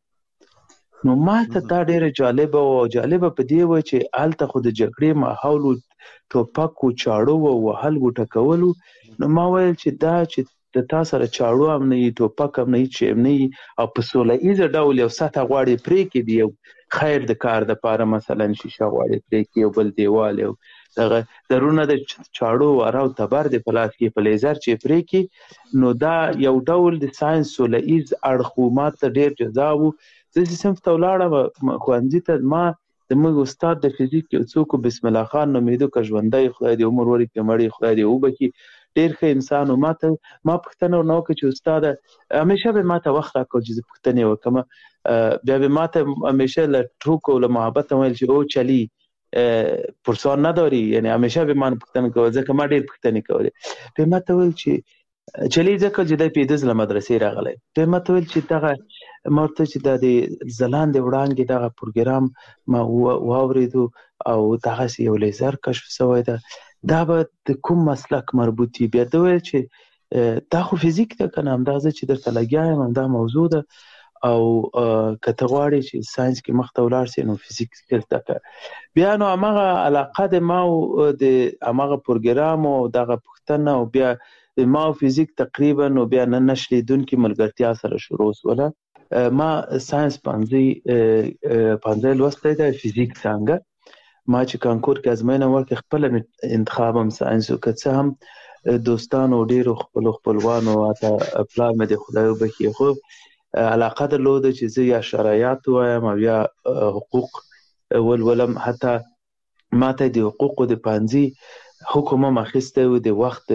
نو ما ته دا ډېره جالبه وه، او جالبه په دې وه چې هلته خو د جګړې ماحول و، ټوپک و، چاړو و، وهل و، ټکول و. نو ما ویل چې دا چې د تا سره چاړو هم نه وي، ټوپک هم نه وي، چې هم نه وي، او په سوله ایزه ډول یو سطحه غواړې پرې کړي، د یو خیر د کار دپاره، مثلا شیشه غواړې پرې کړي، یو بل دیوال، یو دغه درونه د چاړو وراو تبر د پلاس کې په لیزر چې پرې کې نو دا یو ډول د ساينس ولایز اړخو ماته ډیر جذاب زه صنف ته ولاړم خوانځي ته ما د موږ استاد د فزیک یو څوک بسم الله خان نومیدو که ژوندۍ خدای دې عمر ورکړي مړی خدای دې وبخي ډیر ښه انسان او ماته ما پوښتنه ورنه وکړه چې استاد همیشه به ماته وخت راکړ چې زه پوښتنې وکړم بیا به ماته همیشه له ټوکو له محبت ویل چې او چلی پرسان نداری یعنی همیشه به من پوښتنه کوله ځکه ما ډیر پوښتنې کولې به ماته ویل چې چلی ځکه چې د پیدز له مدرسې راغلی به ماته ویل چې دغه ما ورته چې د ځلاندې وړانګې دغه پروګرام ما واورېدو او دغسې یو لیزر کشف شوی ده دا به د کوم مسلک مربوط وي بیا ده ویل چې دا خو فزیک ده که نه همدا زه چې درته لګیا یم همدا موضوع ده او که ته غواړې چې ساینس کې مخته ولاړ سې نو فزیک زده کړه بیا نو هماغه علاقه د ما او د هماغه پروګرام او دغه پوښتنه او بیا د ما او فزیک تقریبا نو بیا نه نشلیدونکې ملګرتیا سره شروع شوله ما ساینس پنځه پنځه لوستی دی فزیک څانګه ما چې کانکور کې ازموینه ورکړې خپله انتخاب هم ساینس و که څه هم دوستانو ډېرو خپلو خپلوانو حتی پلار مې د خدای وبخي خو علاقه درلوده چې زه یا شرایط ووایم او یا حقوق ولولم حتی ما ته د حقوقو د پانځي حکم هم اخیستی و د وخت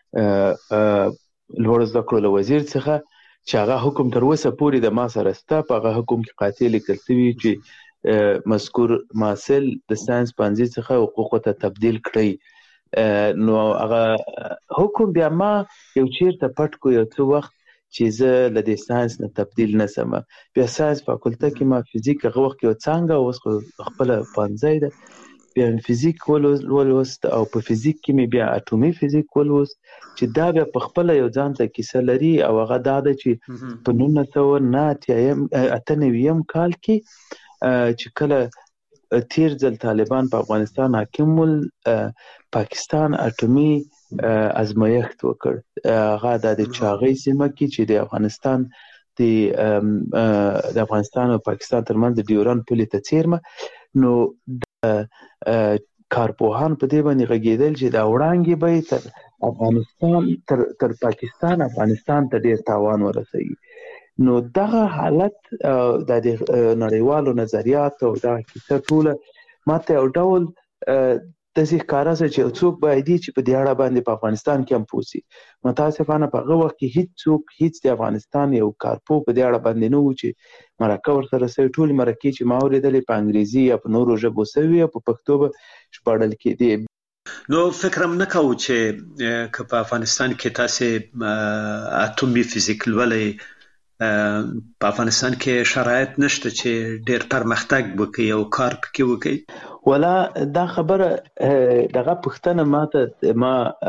لوړ زده کړو له وزیر څخه چې هغه حکم تر اوسه پورې د ما سره شته په هغه حکم کې قاطع لیکل شوي چې مذکور محصل د ساینس پانځي څخه حقوقو ته تبدیل کړئ نو هغه حکم بیا ما یو چیرته پټ کو یو څه وخت چې زه له دې ساینس نه تبدیل نه سم بیا ساینس فاکولته کې ما فزیک هغه وخت یو څانګه اوس خپله پانځی ده بیا فزیک ولوست او په فزیک کې مې بیا اټومي فزیک ولوست چې دا بیا په خپله یو ځان ته کیسه لري او هغه دا ده چې په نولس سوه نه اته نویم کال کې چې کله تیر ځل طالبان په افغانستان حاکم ول پاکستان اټومي ازمایښت وکړ هغه د چاغۍ سیمه کې چې د افغانستان د افغانستان او پاکستان ترمنځ د ډیورند پولې ته څیرمه نو کارپوهان په دې باندې غږېدل چې دا وړانګې به تر افغانستان تر تر پاکستان افغانستان ته ډېر تاوان ورسوي نو دغه حالت د نړیوالو نظریاتو او دغه کیسه ټوله ماته یو ډول داسې ښکاره شوه چې څوک باید وي چې په دې اړه باندې په افغانستان کې هم پوه شي متاسفانه په هغه وخت کې هېڅ څوک هېڅ د افغانستان یو کارپوه په دې اړه باندې نه و چې مرکه ورسره سوي ټولې مرکې چې ما اورېدلې په انګریزي یا په نورو ژبو سوي او په پښتو به ژباړل کېدې نو فکر هم نه کوو چې که په افغانستان کې تاسې اټومي فزیک لولئ په افغانستان کې شرایط نشته چې ډېر پرمختګ وکړي او کار پکې وکړي ولا دا خبره دغه پوښتنه ماته ما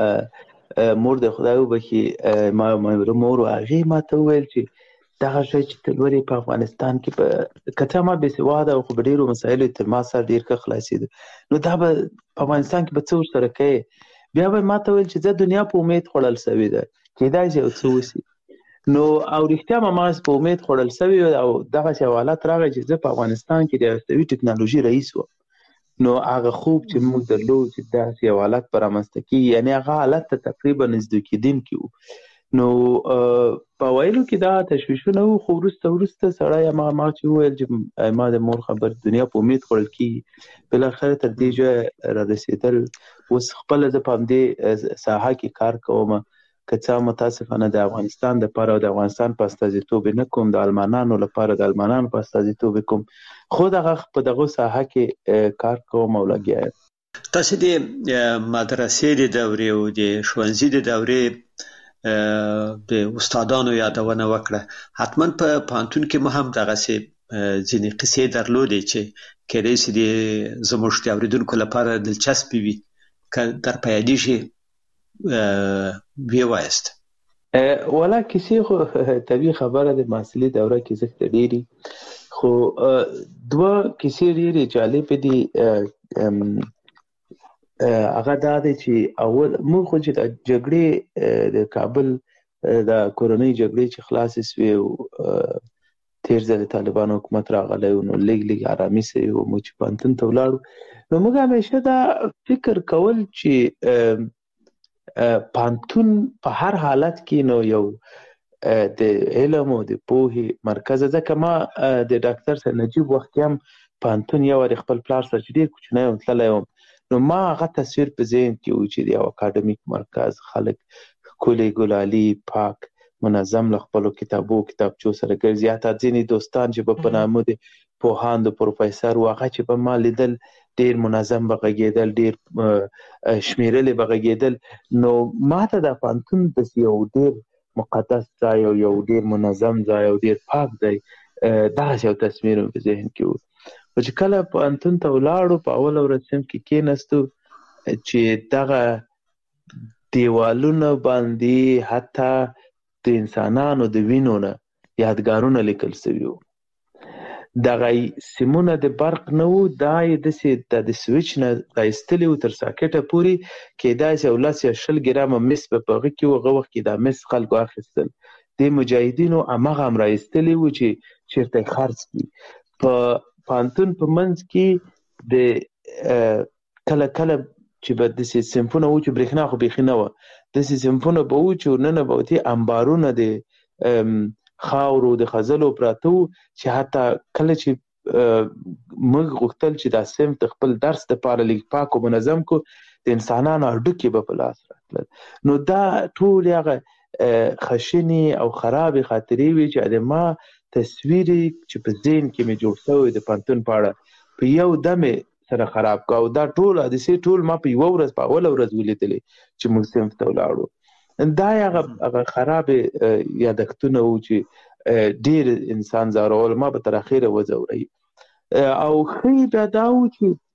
مور د خدای وبخي ما مور او هغې ماته وویل چې دغه شی چې ته لولې په افغانستان کې په که څه ما بېسواده او خو په ډېرو مسایلو تر ما سره ډېر ښه خلاصېده نو دا به په افغانستان کې به څه ورسره کوې بیا به ماته ویل چې زه دنیا په امید خوړل شوې ده کېدای شي یو څه وشي نو او رښتیا ما ما په امید خوړل شوي او دغسې یو حالت راغی چې زه په افغانستان کې د هستوي ټکنالوژي رئیس وم نو هغه خوب چې موږ درلود چې داسې یو حالت به رامنځته کېږي یعنې هغه حالت ته تقریبا نږدې کېدونکي وو نو په ویلو کې دا تشویشونه وو خو وروسته وروسته سړی هماغه ما چې وویل چې ما د مور خبر دنیا په امید خوړل کېږي بالاخره تر دې ځایه رارسېدل اوس خپله زه په همدې ساحه کې کار کوم که څه متاسفانه د افغانستان دپاره او د افغانستان په استازیتوب نه کوم د المانانو لپاره د المانانو په استازیتوب کوم خو دغه په دغه ساحه کې کار کوم او لګیا یم تاسې د مدرسې د دورې او د ښوونځي د دورې د استادانو یادونه وکړه حتما په پوهنتون کې مو هم دغسې ځینې قصې درلودې چې کېدای شي د زموږ د اورېدونکو لپاره دلچسپې وي که در په یادېږي وی وایست ولا کیسې خو طبیعي خبره د محصلي دوره کې زښته ډېري خو دوه کیسې ډېرې جالبې دي هغه دا دی چې اول موږ خو چې د جګړې د کابل د کورنۍ جګړې چې خلاصې سوې او تېر ځل طالبانو حکومت راغلی و نو لږ لږ ارامي سوې و موږ چې پوهنتون ته ولاړو نو موږ همیشه دا فکر کول چې پانتون په هر حالت کې نو یو د علم او د پوهې مرکز. ځکه ما د ډاکټر سید نجیب وخت هم پانتون یو وارې خپل پلار سره چې ډېر کوچنی وم تللی وم، نو ما هغه تصویر په ذهن کې و چې د یو اکاډمیک مرکز خلک ښکلي ګلالي پاک منظم له خپلو کتابو کتابچو سره ګرځي. حتی ځینې دوستان چې به په نامه د پوهاند د پروفیسر و هغه چې به ما لیدل ډېر منظم به غږېدل، ډېر شمېرلې به غږېدل. نو ما ته دا پانتون داسې یو ډېر مقدس ځای او یو ډېر منظم ځای او ډېر پاک ځای دغسې یو تصویر مې په ذهن کې و. خو چې کله پوهنتون ته ولاړو په اوله ورځ صنف کې کېناستو چې دغه دیوالونه باندې حتی د انسانانو د وینو نه یادګارونه لیکل سوي وو. دغه سیمونه د برق نه وو، دا یې داسې د سویچ نه رایستلي وو تر ساکټه پورې، کیدای سي یو لس یا شل ګرامه مس به په هغه کې و. هغه وخت کې دا مس خلکو اخیستل، د مجاهدینو هماغه هم رایستلي وو چې چېرته یې خرڅ کړي. په پانتون په منځ کې د کله کله چې به داسې صنفونه وو چې برېښنا خو بیخي نه وه، داسې صنفونه به وو چې ورننه به وتې انبارونه د خاورو د خځلو پراته وو، چې حتی کله چې موږ غوښتل چې دا صنف د خپل درس دپاره لږ پاک او منظم کو، د انسانانو هډوکي به په لاس راتلل. نو دا ټولې هغه خشنې او خرابې خاطرې وې چې د ما تصویر چې په ذهن کې مې جوړ شوی د پانتون په اړه په یو دم سره خراب کا. او دا ټول حادثې ټول ما په یوه ورځ په اوله ورځ ولیدلې چې موږ صنف ته ولاړو. دا هغه خرابې یادښتونه وو چې ډېر انسان ځورول. ما به تر اخره وځوروي. او ښه بیا دا و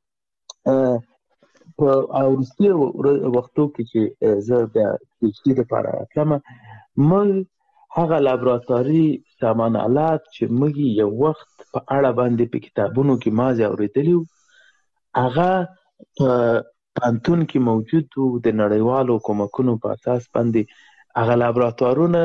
چې په وروستي وختو کې چې زه بیا پي ایچ ډي دپاره راتلمه، موږ هغه لابراتواري سامان آلات چې موږ یو وخت په اړه باندې په کتابونو کې مازې اورېدلي وو، هغه په پانتون کې موجود وو. د نړیوالو کومکونو په اساس باندې هغه لابراتوارونه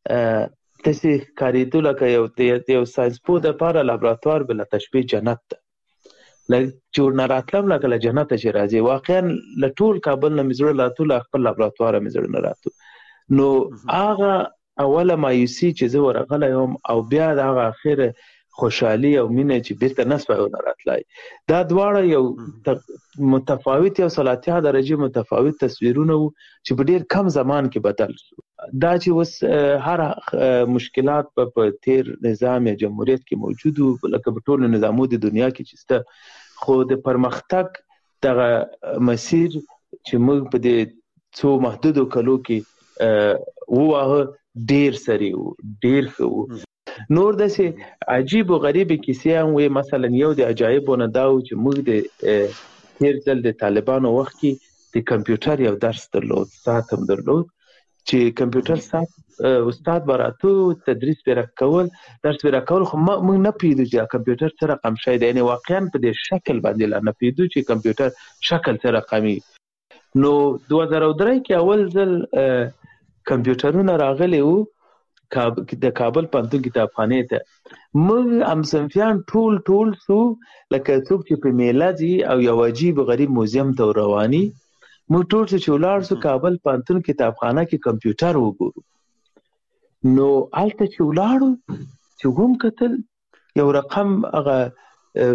داسې ښکارېدو لکه یو د یو ساینسپوه دپاره لابراتوار به له تشبیه جنت ده، چې ورنه راتلم لکه له جنته چې راځې. واقعا له ټول کابل نه مې زړه راتو، له خپل لابراتواره مې زړه نه راتو. نو هغه اوله مایوسي چې زه ورغلی وم او بیا د هغه اخره خوشحالي او مینه چې بیرته نه سوی ونه راتلی، دا دواړه یو متفاوت یو سلاتیا درجې متفاوت تصویرونه وو چې په ډېر کم زمان کې بدل شو. دا چې اوس هر مشکلات په تیر نظام یا جمهوریت کې موجود وو، لکه په ټولو نظامو د دنیا کې چې شته، خو د پرمختګ دغه مسیر چې موږ په دې څو محدودو کلو کې وواهه ډېر سریع وو، ډېر ښه وو. نور داسې عجیب و غریبې کیسې هم وې. مثلا یو د عجایبو نه دا و چې موږ د تېر ځل د طالبانو وخت کې د کمپیوټر یو درس درلود، ساعت هم درلود، چې کمپیوټر ساعت استاد به راته تدریس به راکول، درس به راکول، خو موږ نه پوهېدو چې دا کمپیوټر څه رقم شی دی. یعنې واقعا په دې شکل باندې لا نه پوهېدو چې کمپیوټر شکل څه رقمي. نو دوه زره درې کې اول ځل کمپیوټرونه راغلي وو د کابل پوهنتون کتابخانې ته. موږ همصنفیان ټول ټول سو لکه څوک چې په میله ځي او یو عجیب غریب موزیم ته رواني. موږ ټول چې ولاړ سو کابل پوهنتون کتابخانه کې کمپیوټر وګورو. نو هلته چې ولاړو چې هم کتل یو رقم هغه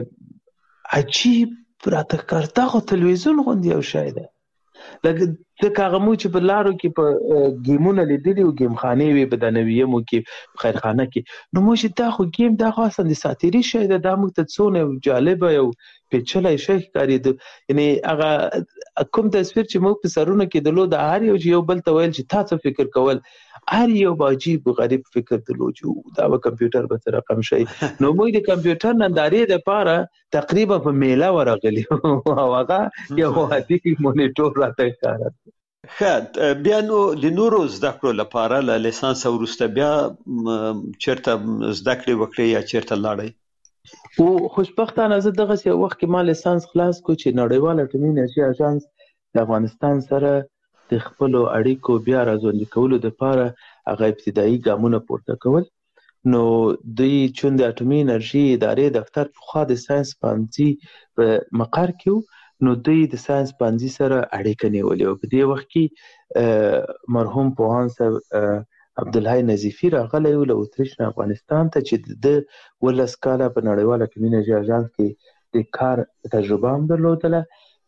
عجیب راته ښکار، دا خو تلویزیون غوندې یو شی ده. لکه ځکه هغه موږ چې په لارو کې په ګیمونه لیدلي وو، ګیم خانې وې په دنویمو کې، په خیرخانه کې. نو موږ چې دا خو ګیم، دا خو اصلا د ساتیري شی ده، دا موږ ته څونه یو جالبه یو پیچلی شی ښکارېده. یعنې هغه کوم تصویر چې موږ په سرونه کې درلود، هر یو چې یو بل ته ویل چې تا څه فکر کول، هر یو به عجیب غریب فکر درلود چې دا به کمپیوټر به څه رقم شی. نو موږ د کمپیوټر نندارې دپاره تقریبا په میله ورغلي او هغه یو عادي مونیټور راته ښکاره. ښه، بیا نو د نورو زده کړو لپاره له لیسانس وروسته بیا چېرته زده کړې وکړې یا چېرته لاړئ؟ او خوشبختانه زه دغسې یو وخت کې ما لیسانس خلاص کړو چې نړیوال اټومي انرژي اژانس د افغانستان سره د خپلو اړیکو بیا راژوندي کولو دپاره هغه ابتدایي ګامونه پورته کول. نو دوی چون د اټومي انرژي ادارې دفتر پخوا د ساینس پوهنځي په مقر کې و، نو دوی د ساينس پوهنځي سره اړیکه نیولې وه. په دې وخت کې مرحوم پوهاند صاحب عبدالحی نظیفي راغلی و له اتریش نه افغانستان ته چې د ولس کاله په نړیواله اټومي انرژي اژانس کې د کار تجربه هم درلودله.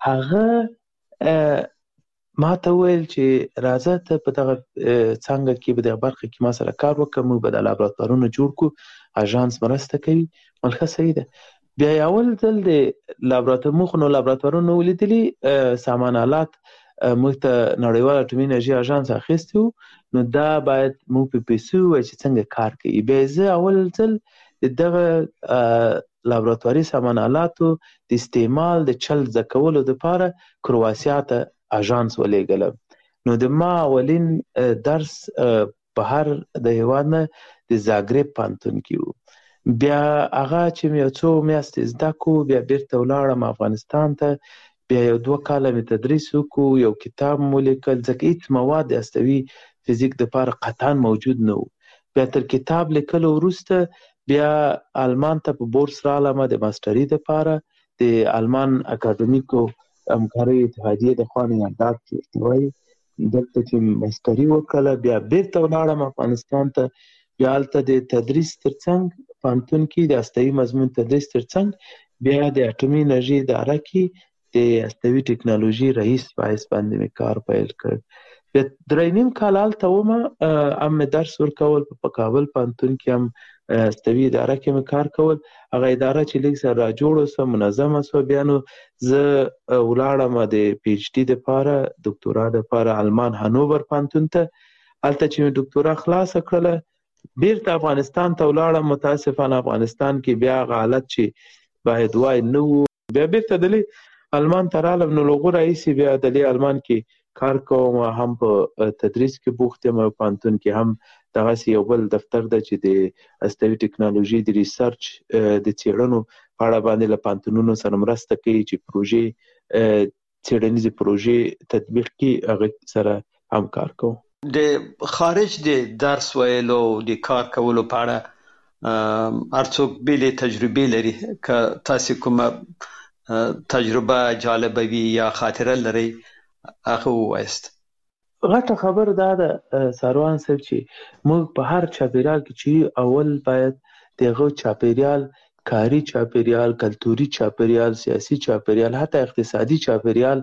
هغه ما ته وویل چې راځه ته په دغه څانګه کې په دغه برخه کې ما سره کار وکړه، موږ به د لابراتوارونه جوړ کړو، اژانس مرسته کوي. مل ښه صحیح ده. بیا یې اول ځل د لابراتوار موږ نو لابراتوارونه ولیدلي، سامان آلات موږ ته نړیوال اټومي انرژي اژانس اخیستی و، نو دا باید موږ په پیسو ووایو چې څنګه کار کوي. بیا زه اول ځل د دغه لابراتواري سامان آلاتو د استعمال د چل زده کولو دپاره کرواسیا ته اژانس ولېږلم. نو د ما اولین درس بهر د هېواد نه د زاګرب پوهنتون کې و. بیا هغه چې مې یو څو میاشتې زده کړو، بیا بیرته ولاړم افغانستان ته. بیا یو دوه کاله مې تدریس وکړو، یو کتاب مو لیکل، ځکه هېڅ مواد د هستوي فزیک دپاره قطعا موجود نه و. بیا تر کتاب لیکلو وروسته بیا آلمان ته په بورس رالم د ماسټري دپاره. د آلمان اکاډمیکو همکارۍ اتحادیې د خوا نه اعداد کېږي وایي، دلته چې ماسټري وکړله بیا بیرته ولاړم افغانستان ته. بیا هلته د تدریس تر څنګ پوهنتون کې د هستوي مضمون تدریس تر څنګ بیا د اټومي انرژي اداره کې د هستوي ټکنالوژي رئیس په حیث باندې مې کار پیل کړ. بیا درې نیم کال هلته ومه، هم مې درس ورکول په کابل پوهنتون کې، هم هستوي اداره کې مې کار کول. هغه اداره چې لږ سره راجوړه سوه، منظمه سوه، بیا نو زه ولاړم د پی ایچ ډي دپاره، دکتورا دپاره آلمان هانوور پوهنتون ته. هلته چې مې دکتورا خلاصه کړله بیرته افغانستان ته ولاړم. متاسفانه افغانستان کې بیا هغه حالت چې باید وای نه و. بیا بیرته دلې آلمان ته رالم. نو له هغو راهیسې بیا دلې آلمان کې کار کوم، هم په تدریس کې بوخت یم، او پوهنتون کې هم دغسې یو بل دفتر ده چې د هستوي ټکنالوژي د ریسرچ د څېړنو په اړه باندې له پوهنتونونو سره مرسته کوي چې پروژې څېړنیزې پروژې تطبیق کړي، هغه سره هم کار کوم. د خارج د درس ویلو د کار کولو په اړه هر څوک بېلې تجربې لري. که تاسې کومه تجربه جالبه وي یا خاطره لرئ هغه ووایاست. غټه خبر دا ده ساروان صاحب چې موږ په هر چاپیریال کې چې اول باید د هغه چاپیریال، کاري چاپیریال، کلتوري چاپیریال، سیاسي چاپیریال، حتی اقتصادي چاپیریال،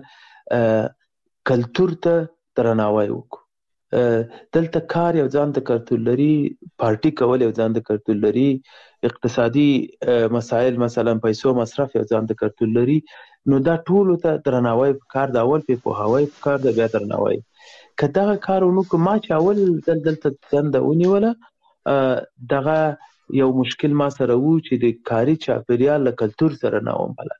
کلتور ته درناوی وکړو. دلته کار یو ځان ته کلتور لري، پارټي کول یو ځان ته کلتور لري، اقتصادي مسایل مثلا پیسو مصرف یو ځان ته کلتور لري. نو دا ټولو ته درناوی پکار ده، اول پې پوهاوی پکار ده، بیا درناوی. که دغه کار ونه کړو، ما چې اول دل دلته دنده ونیوله، دغه یو مشکل ما سره و چې د کاري چاپیریال له کلتور سره نه وم بلد.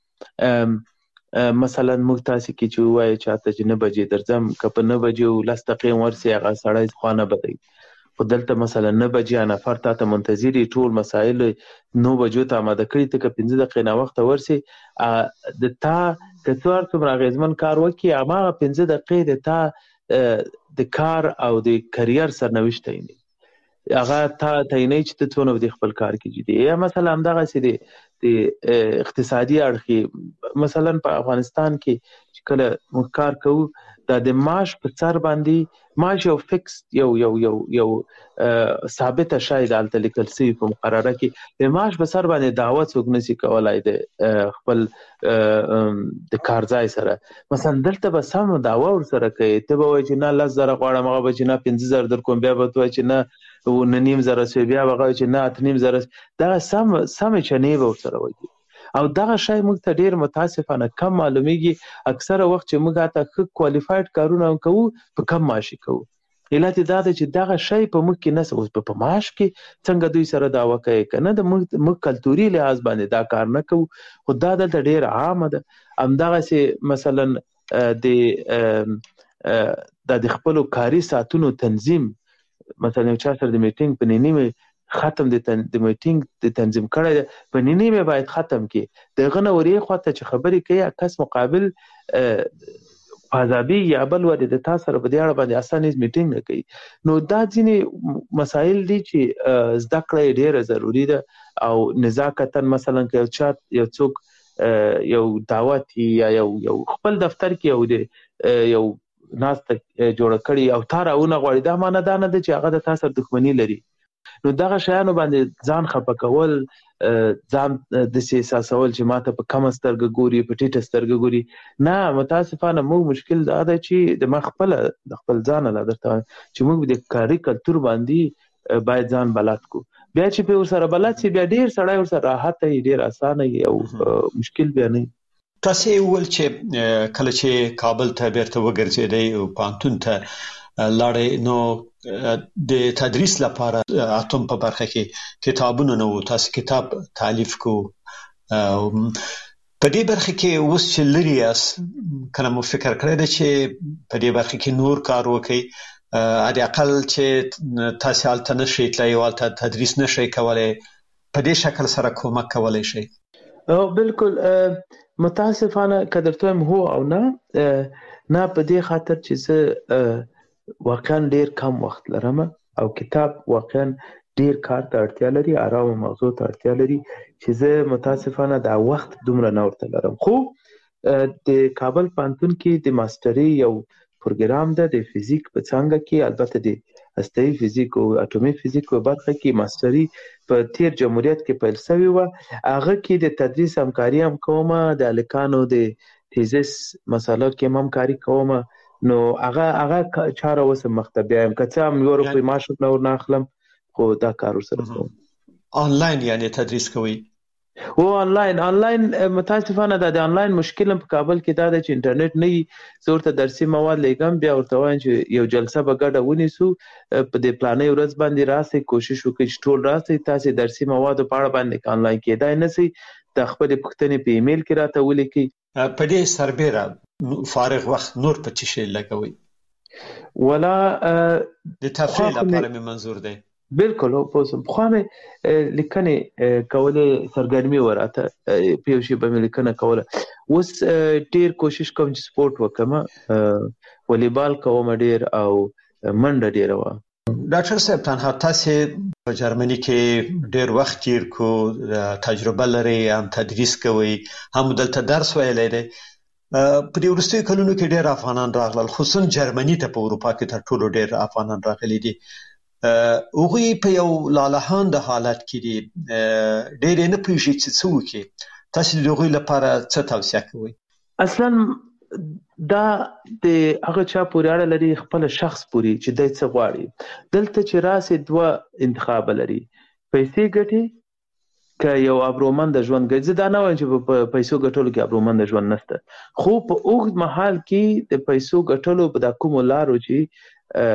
مثلا موږ تاسې کې چې ووایو چاته چې نه بجې درځم، که په نه بجې لس دقیقې ورسې هغه سړی خوا نه بدوي. خو دلته مثلا نه بجې نفر تا ته منتظر یي، ټول مسایل نو بجو ته اماده کړي، ته که پنځه دقیقې ناوخته ورسې د تا که څو هر څومره اغېزمن کار وکړي، هماغه پنځه دقیقې د تا د کار او د کریر سرنوشت تعینوي. هغه تا تعینوي چې ته څونه به د خپل کار کې جدي. یا مثلا همدغسې د د اقتصادي اړخې، مثلا په افغانستان کې چې کله موږ کار کوو، دا د معاش په سر باندې معاش یو فکس یو یو یو یو ثابته شاید هلته لیکل سوي په مقرره کې، د معاش په سر باندې دعوه څوک نشي کولی د خپل د کار ځای سره. مثلا دلته به سم دعوه ورسره کوي، ته به وایي چې نه لس زره غواړم، هغه به چې نه پنځه زره در کوم، بیا به ته وایي چې نه نه نیم زره سوی، بیا به هغه وایي چې نه اته نیم زره. دغه سم سمې چنې به ورسره وایي. او دغه شی موږ ته ډېر متاسفانه کم معلومیږي. اکثره وخت چې موږ هلته ښه کوالفاید کارونه هم کوو، په کم معاشي کوو. علت یې دا دی چې دغه شی په موږ کې نشته. اوس په معاش کې څنګه دوی سره دعوه کوي که نه، د موږ کلتوري لحاظ باندې دا کار نه کوو، خو دا دلته ډېره عامه ده. همدغسې مثلا د دا د خپلو کاري ساعتونو تنظیم، مثلا یو چا سره د میټینګ په نیمه ختم د میټینګ د تنظیم کړی دی، په نیمه باید ختم کړي. د هغه نه ورې خواته چې خبرې کوي، کس مقابل پازابي یا بل ورې د تا سره په دې اړه باندې اسانه میټینګ نه کوي. نو دا ځینې مسایل دي چې زده کړه یې ډېره ضروري ده. او نزاکتاً مثلا که یو چا یو څوک یو دعوت یا یو یو خپل دفتر کې یو د یو ناسته جوړ کړي او تاراونه غواړي دا معنی دا نه ده چې هغه د تاسو دښمنی لري. نو دغه شیانو باندې ځان خپه کول، ځان د احساسول چې ماته په کم سترګه ګوري، په ټیټه سترګه ګوري، نه متاسفانه موږ مشکل دا ده چې د ما خپل د خپل ځان لا درته چې موږ د کاري کلتور باندې باید ځان بلد کو. بیا چې په سره بلد سي بیا ډیر سړی ور سره راحت ای ډیر اسانه او مشکل بیا نه. تاسو ول چې کله چې کابل ته بیرته وګرځیدئ او پانتون ته لاړې نو د تدریس لپاره اتم په برخه کې کتابونه نو تاسو کتاب تالیف کو په دې برخه کې اوس چې لري اس کله مو فکر کړی دی چې په دې برخه کې نور کار وکړي، اړ اقل چې تاسو الته نشئ تلای او الته تدریس نشئ کولای، په دې شکل سره کومک کولای شئ؟ او بالکل متاسفانه قدرته هو او نه نه په دې خاطر چې زه واقعا ډیر کم وخت لرم او کتاب واقعا ډیر کار ته اړتیا لري، آرام موضوع ته اړتیا لري چې زه متاسفانه دا وخت دومره نه ورته لرم. خو د کابل پانتون کې د ماستري یو پروګرام ده د فزیک په څنګه کې، البته د هسته‌ای فزیک او اټومي فزیک په برخه کې ماستري په تیر جمهوریت کې پیل شوی و. هغه کې د تدریس همکاري هم کوم، د الکانو د تیزس مسالو کې هم همکاري کوم. نو هغه هغه چاره وسه مختبه هم کته هم یو روپی معاش نور نه اخلم، خو دا کار سره کوم. آنلاین یعنی تدریس کوي؟ او آنلاین آنلاین متاسفانه دا د آنلاین مشکل په کابل کې دا د انټرنیټ نه زورته درسي مواد لګم، بیا ورته وایم چې یو جلسه به ګډه ونیسو په دې پلانې ورځ باندې راسي، کوشش وکړئ چې ټول راسي تاسو درسي مواد په اړه باندې آنلاین کېدای نه سي، د خپل پوښتنې په ایمیل کې راته ولیکئ. په دې سربېره فارغ وخت نور په چی شي لګوي؟ ولا د تفریح لپاره مې منظور دی. بالکل په اوسم خو مې لیکنه کوله سرګرمي وراته په یو شی باندې لیکنه کوله. اوس ډیر کوشش کوم چې سپورت وکم، والیبال کوم ډیر او منډه ډیر و. ډاکټر صاحب تنها تاسو په جرمني کې ډیر وخت تیر کو، تجربه لري، هم تدریس کوي، هم دلته درس ویلی دی. په دې وروستیو کلونو کې ډېر افغانان راغلل، خصوصا جرمني ته په اروپا کې تر ټولو ډېر افغانان راغلي دي. هغوی په یو لالهانده حالت کې دي، ډېر یې نه پوهېږي چې څه وکړي. تاسو د هغوی لپاره څه توصیه کوئ؟ اصلا دا د هغه چا پورې اړه لري، خپل شخص پورې چې دی څه غواړي. دلته چې راسي دوه انتخاب لري، پیسې ګټي که یو ابرومند ژوند ګرځي. دا نه وایم چې په پیسو ګټلو کې ابرومند ژوند نشته، خو په اوږد مهال کې د پیسو ګټلو په د کومو لارو چې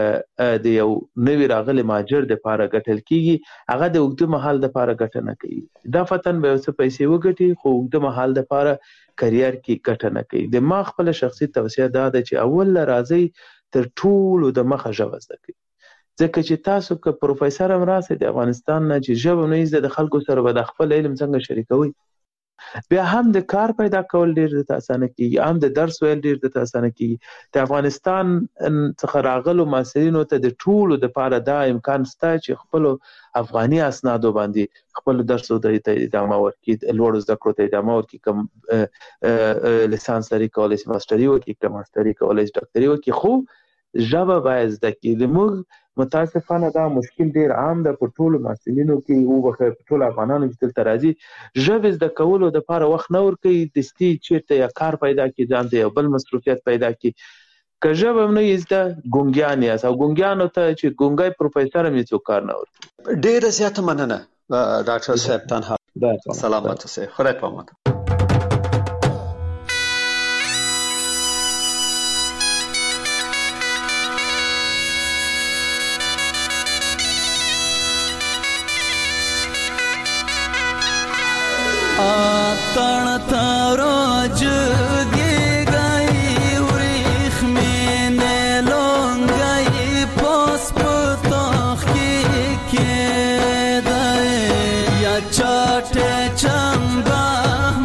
د یو نوی راغلی مهاجر د پاره ګټل کیږي، هغه د اوږد مهال د پاره ګټه نه کوي. دا فتن به څه پیسې وګټي خو اوږد مهال د پاره کرییر کې ګټه نه کوي. د ما خپل شخصي توصیه دا ده چې اول راځي تر ټولو د مخه ژبه زده کړئ، ځکه چې تاسو که پروفیسور هم راسئ د افغانستان نه چې ژبه نه زده د خلکو سره به د خپل علم څنګه شریکوي، بیا هم د کار پیدا کول ډیر د اسانه کیږي، هم د درس ویل ډیر د اسانه کیږي. د افغانستان څخه راغلو محصلینو ته د ټولو د پاره دا امکان شته چې خپل افغاني اسنادو باندې خپل درس او د ادامه ورکړي، لوړ زده کړو ته ادامه ورکړي، کوم لیسانس لري کولای شي ماستري وکړي، کوم ماستري کولای شي ډاکټري وکړي، خو ژبه باید زده کړي. موږ متاسفانه دا مشکل ډیر عام ده په ټولو محصلینو کې، او په ټولو افغانانو چې دلته راځي ژبه زده کولو دپاره وخت نه ورکوي، دستي چیرته یا کار پیدا کړي، ځان ته یو بل مصروفیت پیدا کړي. که ژبه هم نه زده ګونګیان یاست، او ګونګیانو ته چې ګونګی پروفیسر هم هېڅوک کار نه ورکوي. ډېره زیاته مننه ډاکټر صاحب تنها. سلامت اوسئ، خدای په امان. آتن تاراج گی گئی وریخ میں نیلون گئی پاس پتاخ کی کی دائے یا چاٹ چنبا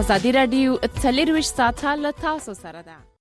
ازادي راډیو څلور ویشت ساعته له تاسو سره ده.